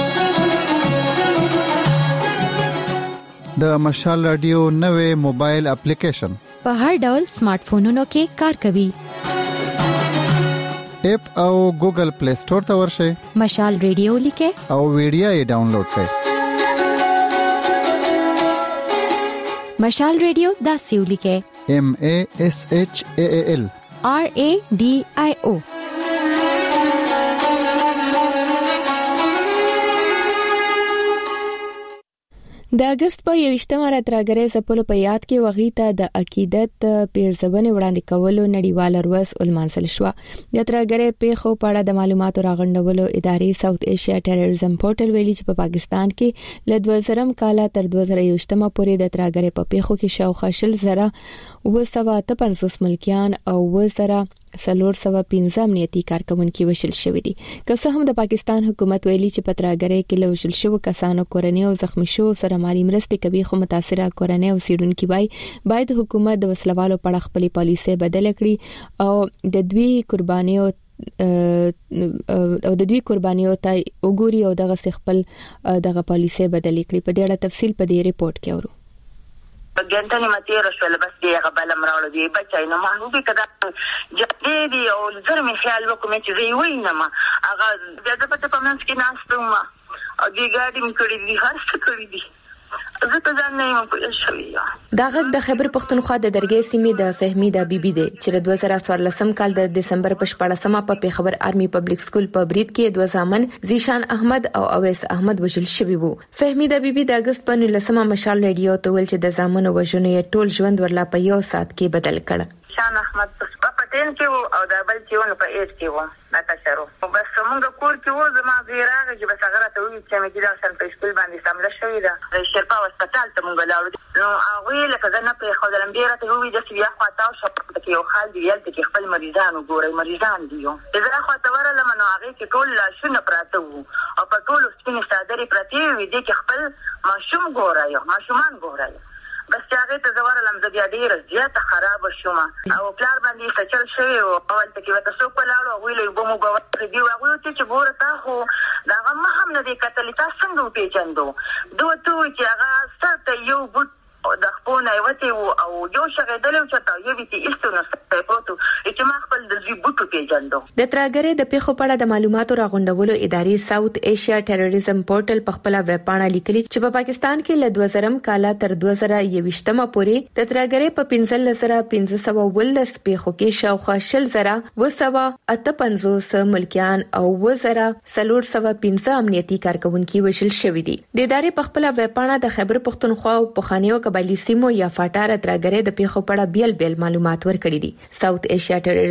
د مشال رادیو نوې موبایل اپلیکیشن
په هر ډول سمارټ فونونو کې کار کوي.
اپ او ګوګل پلی سٹور ته ورشئ،
مشال ریډیو لیکئ
او ویډیو یې ډاونلوډ کړئ.
مشال ریډیو داسې ولیکئ
M A S H A A L
R A D I O.
د اگست په یوشتمه راتراګرې زپلو په یاد کې وغیته د عقیدت پیرزبنې وړاندې کولو نړیواله ورځ ولمانځل شو. د تراګرې پیښو په اړه د معلوماتو راغونډولو ادارې ساوث ایشیا ټیرریزم پورټل ویلي چې په پاکستان کې له دوه زره کاله تر دوه زره یوشتمه پورې د تراګرې په پیښو کې شاوخوا شل زره و سوه اته پنځوس ملکیان او و زره سلور سوه پنځه امنیتي کارکونکي وشل شوې دي. که څه هم د پاکستان حکومت ویلي چې په تراګرې کې له وشل شوو کسانو کورنۍ او زخمی شوو سره مالي مرستې کوي، خو متاثره کورنۍ او سیډونکي وای باید حکومت د وسلوالو په اړه خپل پالیسي بدل کړي او د دوی قربانیو او د دوی قربانیو ته وګوري او دغه خپل دغه پالیسي بدل کړي. په دې اړه تفصیل په دې ریپورت کې اورو.
ګنټنې متیر شول بس دی غبل امراله دی بچای نه محبوبي کدا جدي دی او زر می خیال وکم چې زی وینم هغه د په په منځ کې ناستم او دی ګاډي می کړی دی هر څه کړی دی زه ته ځان نه یم په شوی.
دا غږ د خیبر پختونخوا د درګې سیمې د فهمیده بیبي دی چې د دوه زره څوارلسم کال د دسمبر په شپاړسمه په پیښور آرمي پبلک سکول په برید کې دوه زامن زیشان احمد او اویس احمد وژل شوي وو. فهمیده بیبي د اگست په نولسمه مشال ریډیو ته ویل چې د زامنو وژنو یې ټول ژوند ورلا په یو سات کې بدل کړ.
شان احمد په پټین کې وو او د بل چې ونه په ایټ کې وو دا شروع بس موږ کور کې وو زما زیراغه چې بس هغه ته وی چې مې د شان په سکول باندې سمله شوې ده شرپا هسپتال ته موږ لاړو نو هغه لکه زنه په خو د لمبیره ته وی د سیا خواته او شپ کې یو حال دی یلته کې خپل مریضانو ګوري مریضان دي یو زه خواته ورله منو هغه کې ټول شونه پراته وو او په ټول سپینې صادرې پراته وي دي کې خپل ماشوم ګورای ماشومان ګورای بس هغه ته زوړ لمزه بیا ډیر زیاته خراب شوم او پلار باندې سچل شوی او اول ته کې وته سو په لاړو ویلې بمو غوړ دی هغه چې ګوره تا خو دا هم هم نه دی کتل تاسو څنګه پیژندو دوه تو چې هغه ستاسو یو بوت د خپل ایوته او یو شغیدل او چتا یو بیت ایستو ستاسو پروتو چې ما خپل د زی بوتو پیژندو.
د تراګرې د پیښو په اړه د معلوماتو راغونډولو ادارې ساوث ایشیا ټیرریزم پورټل په خپل ویب پاڼه لیکلي چې په پاکستان کې له دوه زره کاله تر دوه زره یوشتمه پورې د تراګرې په پنځه زره پنځه سوه ولس پیښو کې شاوخوا شل زره و سوه اته پنځوس ملکیان او و زره سلور سوه پنځه امنیتي کارکونکي وشل شوي دي. د ادارې په خپل ویب پاڼه د خیبر پختونخوا او پخوانیو قبایلی سیمو یا فاټار تراګرې د پیښو په اړه بیل بیل معلومات ورکړي دي. ساوث ایشیا ټیرریزم پورټل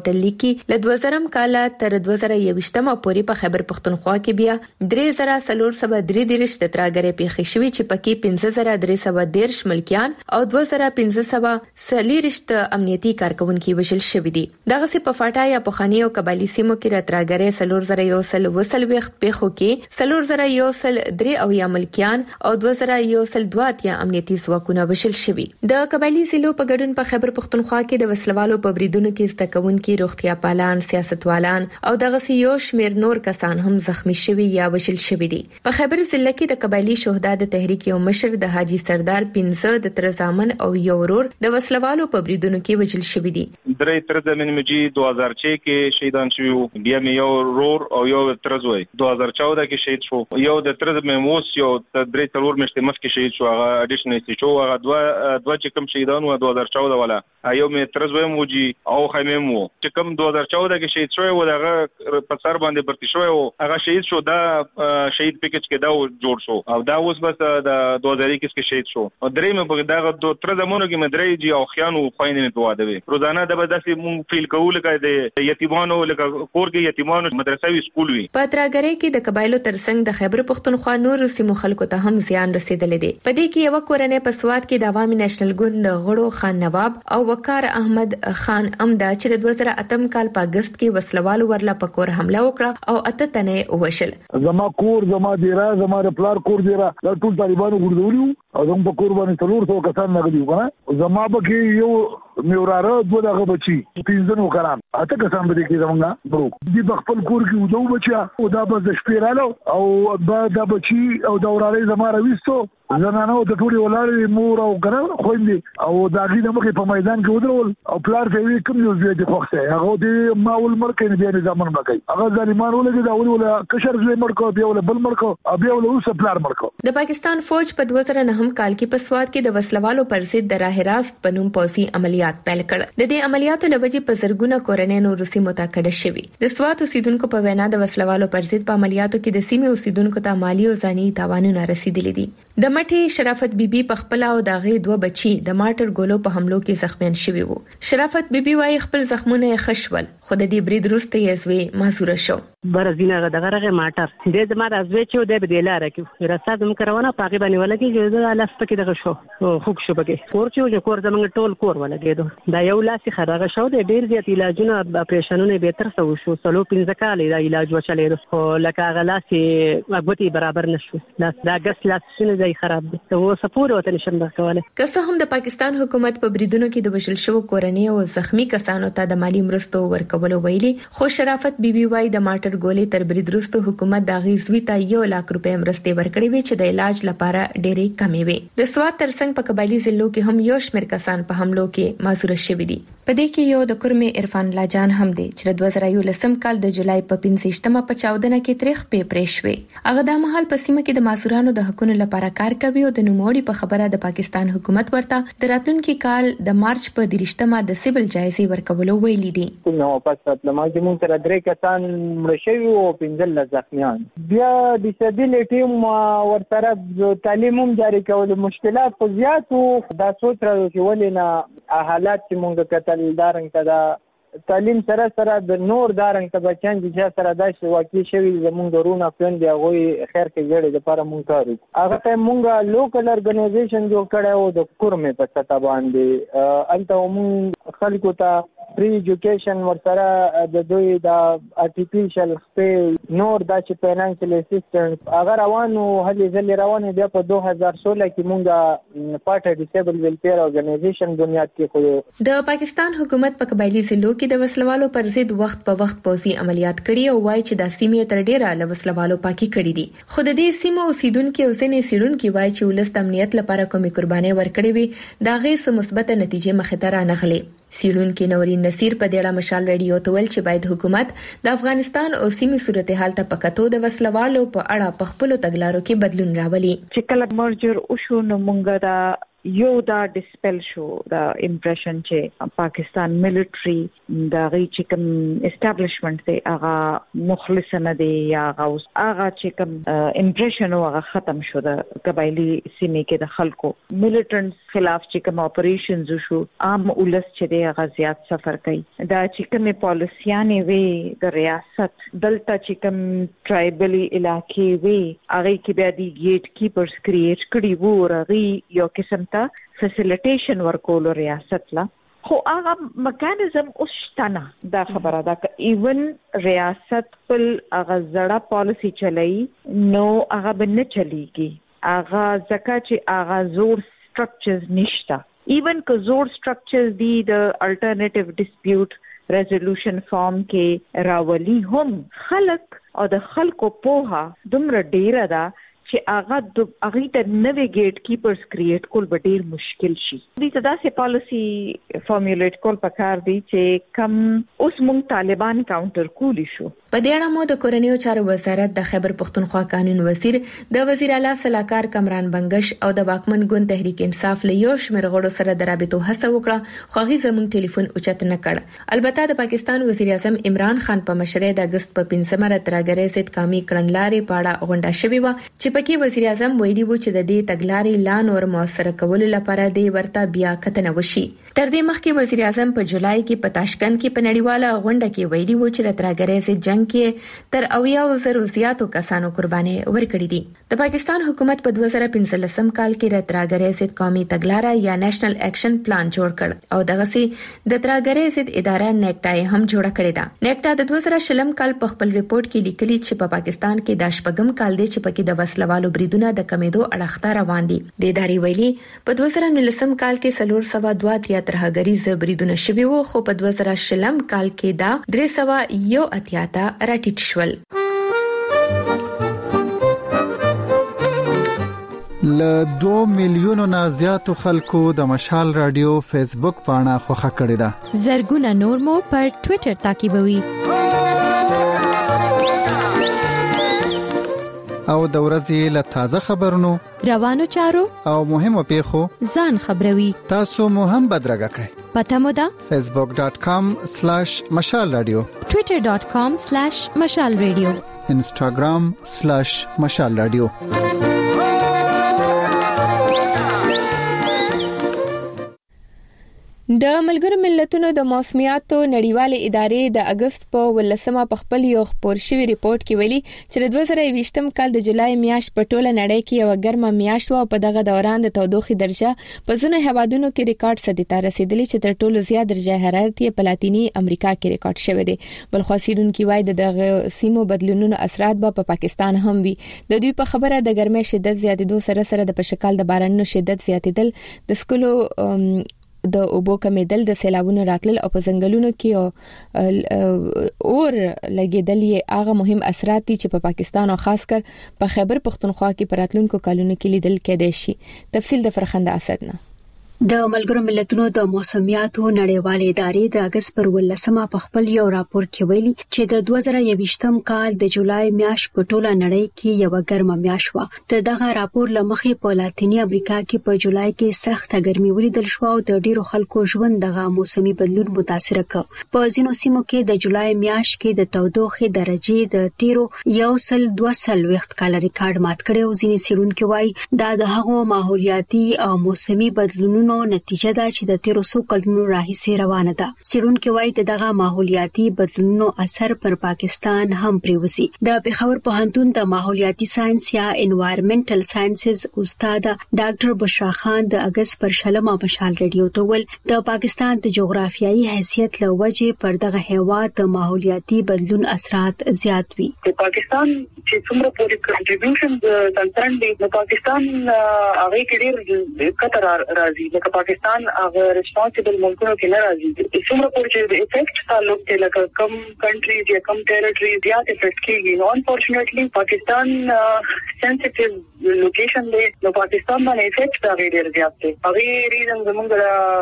پورټل لیکي ل دوه زره کال تر دوه زره یوویشتم پورې په خیبر پختونخوا کې بیا درې زره څلور سوه درې دیرش د ترهګرۍ پیښې شوې چې پکې پنځه زره درې سوه دیرش ملکیان او دوه زره پنځه سوه څلوېښت امنیتي کارکونکي وژل شوي دي. دغه سي په فاټا یا په خاني او قبایلی سیمو کې د ترهګرۍ څلور زره یو سل وسلويخت پیښو کې څلور زره یو سل درې او یا ملکیان او دوه زره یو سل دوه اتیا امنیتي ځواکونه وژل شوي. د قبایلی ضلعو په ګډون په خیبر پختونخوا کې د وسلوالو په بریدونو کې زدهکوونکي، روغتیا پالان، سیاستوالان او دغه سي یو شمېر نور کسان هم زخمی شوي یا وژل شوي دي. په خیبر ضلع کې د قبایلی شهدا د تحریک یو مشر د حاجی سردار پنځه د ترزامن او یو ورور د وسلوالو په بریدونو کې وژل شوي دي.
درې ترزامن مجي دوه هزار چھ کې شهیدان شوي، بیا مې یو ورور او یو ترزوي دوه هزار چودہ کې شهید شو. یو د ترز مې موس یو درې څلور میاشتې مخکې شهید شو، هغه اډیشنل سی شو. هغه دوه دوه چې کوم شهیدان و دوه هزار چودہ والا یو مې ترزوي موجي او خیمه مو چې کوم دوه هزار چودہ کې شهید شو و هغه په سر باندې برتی شو، هغه شهید شو. دا شهید پیکج کې دا جوړ شو او دا اوس بس د دوه هزار اکیس کې شهید شو. او درې مې په دغه دوه تر زمونو کې مدرې جی او خيانو خويندې مې په واده وي. روزانه د بداسي مونږ فیل کوو لکه د یتیمانو لکه کور کې یتیمانو مدرسې وی سکول وي.
په ترهګرۍ کې د قبایلو ترڅنګ د خیبر پختونخوا نور سیمو خلکو ته هم زیان رسیدلې دي. په دې کې یو کورنۍ په سواد کې د عوامي نېشنل ګوند د غړو خان نواب او وقار احمد خان امدا چې د دوه زره اتم کال په اگست کې وسلوالو ورلا په کور حمله وکړه او اته تنه وشل.
زما کور زما دیرا زما پلار کور دیرا دا ټول طالبانو ګرځولیو او زموږ په کور باندې څلور سوه کسان نغدي وکړه. زما به کې یو میوراره دوه دغه بچي پنځه نو کرام اته کسان به کې زمونږه برو دي خپل کور کې ودو بچا او دا به د شپې رالو او دا بچي او دا وراره زما راويستو زنانو د ټولي ولارې مور او ګره خويندې او داګي د مخې په میدان کې ودرول او پلار ته وی کوم یو ځای دی خوښه هغه دې ماول مرکې بیا نظام مرکې هغه ظالمان ولګي دا ول ولا کشر زوی مرکو بیا ول بل مرکو او بیا ول اوس پلار مرکو.
د پاکستان فوج په دوه زره نهم کال کې په سواد کې د وسلوالو پر ضد د راه راست پنوم پوسي عملیات پیل کړ. د دې عملیاتو لوجې په زرګونه کورنۍ نو روسي متکړه شوي. د سواد اوسیدونکو په وینا د وسلوالو پر ضد په عملیاتو کې د سیمې اوسیدونکو ته مالی او ځاني تاوانونه رسیدلي دي. د مټي شرافت بیبي په خپل او داغه دوه بچي د ماټر ګولو په حملو کې زخمیان شوي وو. شرافت بیبي وايي خپل زخمونه خشول خو د دې برید وروسته یې زوی معذور شو.
برزینه دغه رغه ماټر دې زما راځوي چې د بدیلاره کې رسادم کروانه پاګې باندې ولګي چې د لاس پکې دغه شو خوک شو پکې کور چې کور زمنګ ټول کور ولګېدو. دا یو لاسي خرغه شو د ډیر زیات علاجونه اپریشنونه به تر څو شو سلو پنځه کال دا علاج وچلېدو خو لکه غلاسي اګوتی برابر نشو. دا ګس لاسونه ځای خراب دي او سپور وته نشم درکواله.
که څه هم د پاکستان حکومت په بریدونو کې د وشل شو کورنۍ او زخمی کسانو ته د مالی مرستو ورکول ویلي خو شرافت بیبي وايي د ماټر ګولې تر برید وروسته حکومت د غیزوی ته یو لک روپۍ مرستې ورکړې وي چې د علاج لپاره ډېرې کمې وي. د سواد ترڅنګ په قبایلی ضلعو کې هم یو شمېر کسان په حملو کې معذور شوي دي. په دې کې یو د کورمې عرفان الله جان هم دی چې د دوه زره یولسم کال د جولای په پنځه په چاودنه کې تاریخ په پرېښوي. هغه د مهال په سیمه کې د معذورانو د حقوقو لپاره کار کوي او د نوموړي په خبره د پاکستان حکومت ورته د راتلونکي کال د مارچ په دریشتمه د سیول جایزې ورکولو ویلي دي.
نو پس لمه چې مونږ تر درې کسان مړ شوي او پنځه زخمیان. بیا ډیسابیلیټي ورسره تعلیم هم جاری کول مشکلات خو زیات او دا سوچ راځي چې ولې حالات چې مونږ کتل دارنګ ته دا تعلیم سره سره د نور دارنګ ته بچان چې سره داسې واقع شوي زمونږ درونه فن دی هغه خیر کې جوړې لپاره مونږ کارو. هغه ته مونږ لوکل ارګنایزیشن جوړ کړو د کورمې په سطح باندې الته مونږ خلکو ته پری ایجوکیشن ورسره د دوی د ارتفیشل سپیس نور د چې فینانشل اسسټنس هغه روانو هلي ځلې روانې بیا په دوه هزار سولہ کې مونږه پارټ ډیسیبل ویلفیر ارګنایزیشن بنیاد کې خو
د پاکستان حکومت په قبایلی ضلعو کې د وسلوالو پر ضد وخت په وخت پوځي عملیات کړي او وایي چې د سیمې تر ډیره له وسلوالو پاکي کړي دي. خو د دې سیمو اوسیدونکو او ځینې سیډونکو وایي چې ولست امنیت لپاره کومې قرباني ورکړي وي دا غي سم مثبت نتیجې مخې ته رانغلي. سیډونکو نورین نصیر په دېړه مشال رادیو ته ویل چې باید حکومت د افغانستان او سیمې صورتحال ته پکاتو د وسلوالو په اړه په خپل تګلارو کې بدلون راولي.
چې کله مرجر او شو نو مونږه دا
یو دا ډیسپل شو دا امپریشن چې پاکستان ملټری دا غي چې کوم اسټابلیشمنت دی هغه مخلص نه دی یا هغه هغه چې کوم امپریشن هغه ختم شو د قبایلی سیمې کې د خلکو ملیټنټس خلاف چې کوم اپریشنز شو عام ولس چې دی هغه زیات سفر کوي دا چې کوم پالیسیانې وی د ریاست دلته چې کوم ټرایبلی علاقې وی هغه کې بیا دی گیټ کیپرز کریټ کړي وو رغي یو قسم ته فیسیلیټیشن ورکول ریاست لا خو هغه میکانیزم اوس شتنه دا خبره ده ایون ریاست په هغه زړه پالیسی چلای نو هغه بنه چلیږي هغه ځکه چې هغه زور سټرکچرز نشته ایون که زور سټرکچرز دی د الټرنیټیو ډیسپیوټ ریزولوشن فارم کې راولي هم خلک او د خلکو پوها دومره ډیره ده چې هغه د هغه ته نوې ګیټ کیپرز کریټ کول به ډیر مشکل شي دې ته داسې پالیسی فارمولیټ کول پکار دی چې کم اوس مونږ طالبان کاونټر کولی شو
په دې اړه مو د کورنیو چارو وزارت د خیبر پختونخوا قانون وزیر د وزیر اعلی صلاحکار کمران بنگش او د واکمن ګوند تحریک انصاف له یو شمېر غړو سره د رابطو هڅه وکړه خو هغه زموږ ټلیفون اوچت نه کړ البته د پاکستان وزیر اعظم عمران خان په مشرۍ د اگست په پنځمه راترګرې ضد قومي کړنلارې پاړه غونډه شوې و چې پکې وزیر اعظم ویلي وو چې د دې تګلارې لا نور موثر کولو لپاره د ورته بیا کتنه وشي تر دې مخکې وزیر اعظم په جولای کې په تاشکند کې په نړیواله غونډه کې ویلي وو چې راترګرې ضد جنگ کې تر اویا زرو زیاتو کسانو قرباني ورکړي دي د پاکستان حکومت په دوه زره پنځلسم کال کې راترګرې ضد قومي تګلارې یا نېشنل اکشن پلان جوړ کړ او دغه سي د ترګرې ضد اداره نیکټای هم جوړ کړې ده نیکټا د دوه زره شلم کال په خپل ریپورت کې لیکلي چې په پاکستان کې د شپږم کال دی چې پکې د وسلوالو بریدونه د کمیدو اړخته روان دي د ادارې ویلي په دوه زره نولسم کال کې سلور سوا دوه اتیا ترهګریز بریدونه شوي وو خو په دوه زره شلم کال کې دا درې سوا یو اتیا ته راټیټ شول
ل دوه میلیونو نه زیاتو خلکو د مشال رادیو فیسبوک پاڼه خوښه کړې ده
زرګونه نور مو پر ټوئیټر تعقیبوي
او د ورځې له تازه خبرونو
روانو چارو
او مهمو پیښو
ځان خبروي
تاسو مو هم بدرګه کړئ
پته مو ده
facebook dot com slash mashal radio
twitter dot com slash mashal radio
instagram slash mashal radio
د ملګرو ملتونو د موسمیاتو نړیوالې ادارې د اگست په ولسمه په خپل یو خبر شوی ریپورت کې ویلي چې د دوه زره یوویشتم کال د جولای میاشت په ټوله نړۍ کې یو ګرمه میاشت و په دغه دوران د تودوخې درجه په ځینو هیوادونو کې ریکارډ سدي ته رسیدلی چې تر ټولو زیات درجه حرارت یې په لاتینی امریکا کې ریکارډ شوی دی بل خو سیدونکو وایي د دغه سیمو بدلونونو اثرات به په پاکستان هم وي د دوی په خبره د ګرمۍ شدت زیاتېدو سره سره د پشکال د بارانونو شدت زیاتېدل د سکلو د اوبو کمیدل د سیلابونو راتلل او په ځنګلونو کې اور لګیدل یې هغه مهم اثرات دي چې په پاکستان او خاص کر په خیبر پختونخوا کې پراتلونکو کلونو کې لیدل کېدای شي تفصیل د فرخنده اسد نه
د ملګرو ملتونو د موسمیاتو نړیوالې ادارې د اگست پر ولسمه په خپل یو راپور کې ویلي چې د دوه زره یوویشتم کال د جولای میاشت په ټوله نړۍ کې یو ګرمه میاشت و د دغه راپور لمخې په لاتینی امریکا کې په جولای کې سخته ګرمي ولیدل شو او د ډیرو خلکو ژوند دغه موسمي بدلون متاثر کړ په ځینو سیمو کې د جولای میاشت کې د تودوخې درجه د تیرو یو سل دوه سل وخت کال ریکارډ مات کړي او ځینې سیرونکو وایي دا د هغو ماحولیاتي او موسمي بدلونونو نتیجه ده چې د تیرو څو کلونو راهیسې روانه ده سیرونکو وایي دغه ماحولیاتي بدلونونو اثر پر پاکستان هم پریوزي د پیښور پوهنتون د ماحولیاتي ساينس یا انوایرنمنټل ساينسز استاد ډاکټر بشرا خان د اگست پر شلمه مشال ریډیو ته ول د پاکستان د جغرافیایي حیثیت له وجې پر دغه هیواد د ماحولیاتي بدلون اثرات زیات وي
د پاکستان چې څومره پورې کنټریبیوشن د کنسرن دی د پاکستان هغه کې ډېر کتر راځي لکه پاکستان هغه ریسپانسیبل ملکونو کې نه راځي څومره پورې د افیکټ تعلق دی لکه کم کنټریز یا کم ټریټوري زیات افیکټ کیږي نو انفورچونټلی پاکستان سنسټیو لوکیشن دی نو پاکستان باندې افیکټ دا ډېر زیات دی هغه ریزن زموږ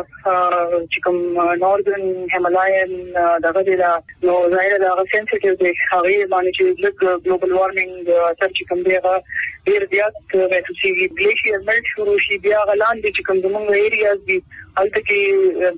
د چې کوم نورذرن هیمالاین دغه دی نو ظاهر دا سنسټیو دی هغه باندې چې لږ ګلوبل وارمنګ اثر چې کوم دی هغه ډېر زیات راځي ګلیشیر ملټ شروع شي بیا غلان دي چې کوم زموږ ایریاز دي هلته کې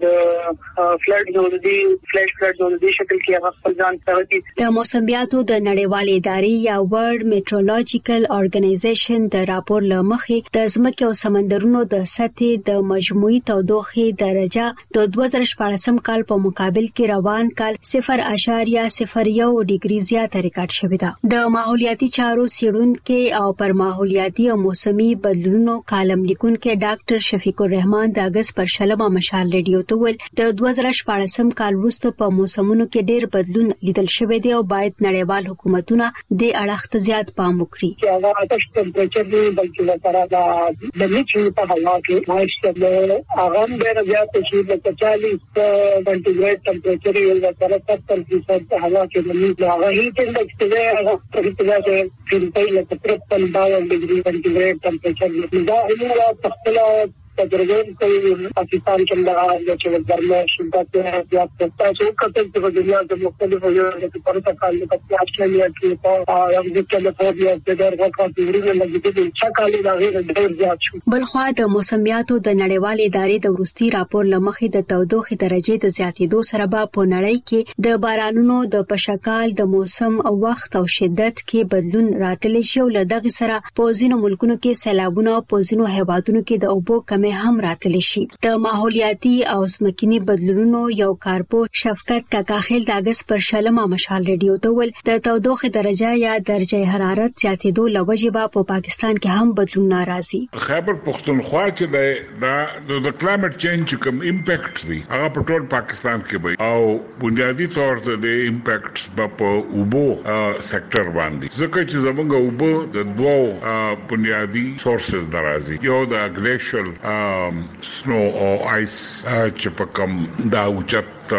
د فلډ زون دي فلیش فلډ زون دي شکل کې هغه خپل ځان سره
د موسمیاتو د نړیوالې ادارې یا ورلد میټرولوژیکل اورګنایزیشن د راپور لمخې د ځمکې او سمندرونو د سطحې د مجموعي تودوخې درجه د دوه زره شپږم کال په مقابل کې روان کال صفر اعشاریه صفر یو ډیګري زیاته ریکارډ شوې ده د ماحولیاتي چارو سیړونکو او پر ماحولیاتي او موسمي بدلونونو کالم لیکونکو ډاکټر شفیق الرحمن د اگست پر شلمه مشال ریډیو ته ول د دوه زره شپږم کال وروسته په موسمونو کې ډېر بدلون لیدل شوی دی او باید نړیوال حکومتونه د اړخ ته زیات پام وکړي
چې هغه آتش ټمپریچر دی بلکې لپاره د لچې په هوا کې مایشتر هغه ډېر زیات شي د چالیس سنټیګریډ ټمپریچر یو لپاره ستر فیصد هوا کې د نیو هغه هیټ انډیکس دی هغه تقریبا چې په لکه ترپن باور ډیګري سنټیګریډ ټمپریچر دا هیله تخپل تجربه کوي پاکستان کې دا چې ګرمه شدت زیات پتا شو کته په دنیا د مختلفو یو د پرته کال په آسټرالیا کې په یو د کلیفورنیا د درغه کاټګوري لګیدل چې کال دا ډېر زیات شو
بل خو د موسمیاتو د نړیوال ادارې د ورستي راپور لمخې د تودوخې درجه د زیاتېدو سره به په نړۍ کې د بارانونو د پشکال د موسم او وخت او شدت کې بدلون راتلی شي او لدغه سره په ځینو ملکونو کې سیلابونه او په ځینو هیوادونو کې د اوبو کمې هم راتلی شي د ماحولیاتي او ځمکني بدلونونو یو کارپو شفقت کاکاخیل د اگست پر شلمه مشال ریډیو ته ول د تودوخې درجه یا درجه حرارت زیاتېدو لوجې به په پاکستان کې هم بدلون ناراضي
خیبر پختونخوا چې د د کلایمټ چینج کوم امپیکټس دي هغه په ټول پاکستان کې وي او بنیادی طور ته د امپیکټس په اوبو سېکټر باندې ځکه چې زموږ اوبو د دوه بنیادی سورسز درازي یو د ګلیشل سنو او آیس چې په کوم دا اوچت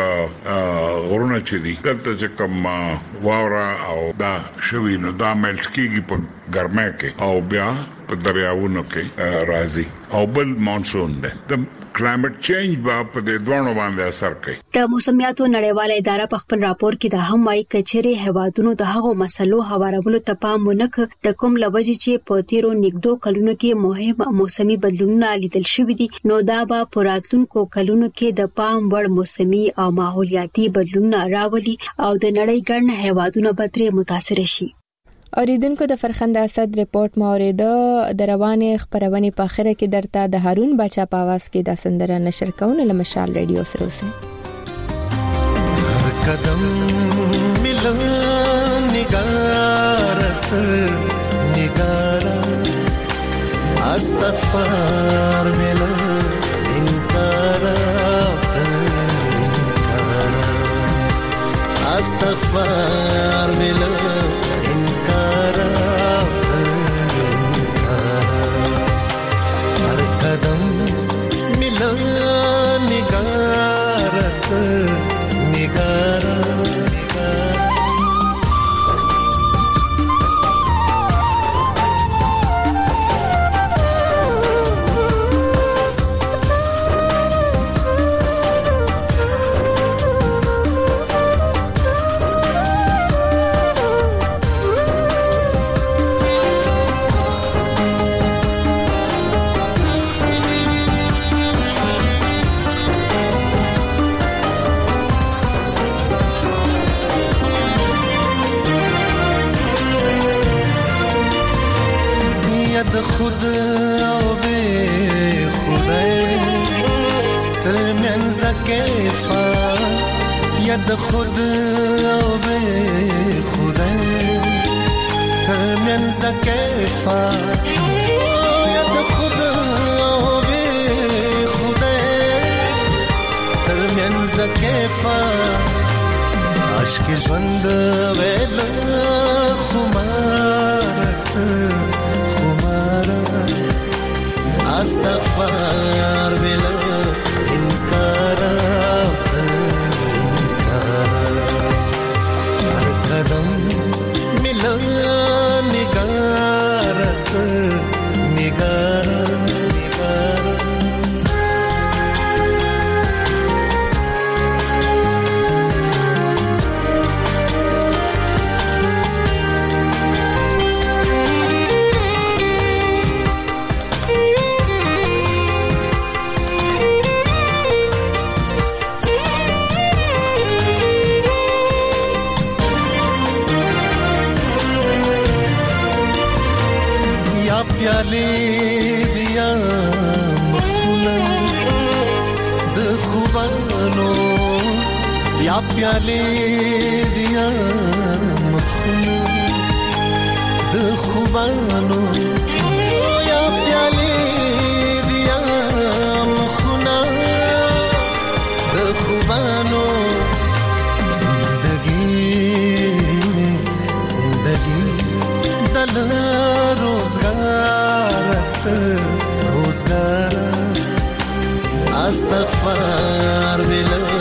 غرونه چې دي دلته چې کوم واوره او دا شوي نو دا ملټ کیږي په ګرمه کې او بیا په دریاونو کې راځي او بل مانسون ده د کلایمټ چینج په دې دوه باندې اثر کوي
د موسمیاتو نړیواله اداره په خپل راپور کې دا هم وايي کچېره هوادونو د هغو مسلو هوارولو ته پام ونک د کوم لوجې چې په تیرو نګدو کلونو کې مهم موسمي بدلونونه لیدل شوي دي نو دا به په راتلونکو کلونو کې د پام وړ موسمي او ماحولیاتي بدلونونه راولي او د نړۍ ګڼ هوادونو به ترې متاثر شي
اوریدونکو د فرخنده اسد ریپورت مورده د روانې خبرونه په اخره کې درته د هارون بچا په आवाज کې د سندره نشر کول له مشال ریډیو سره اوسه
هر قدم ملن نگارت نگارا استغفار ملن انکارا استغفار ملن خود او به خدای ترمنز کیفا ید خود او به خدای ترمنز کیفا ید خود او به خدای ترمنز کیفا عشق ژوند ویل خمارت استغفار بلا انکار انکار هر قدم ملا نگارت نگار نگار प्याले दिया मखना द खुबानो या प्याले दिया मखना द खुबानो या प्याले दिया मखना द खुबानो जिंदगी जिंदगी दल रोजगार रोजगार استغفار بلا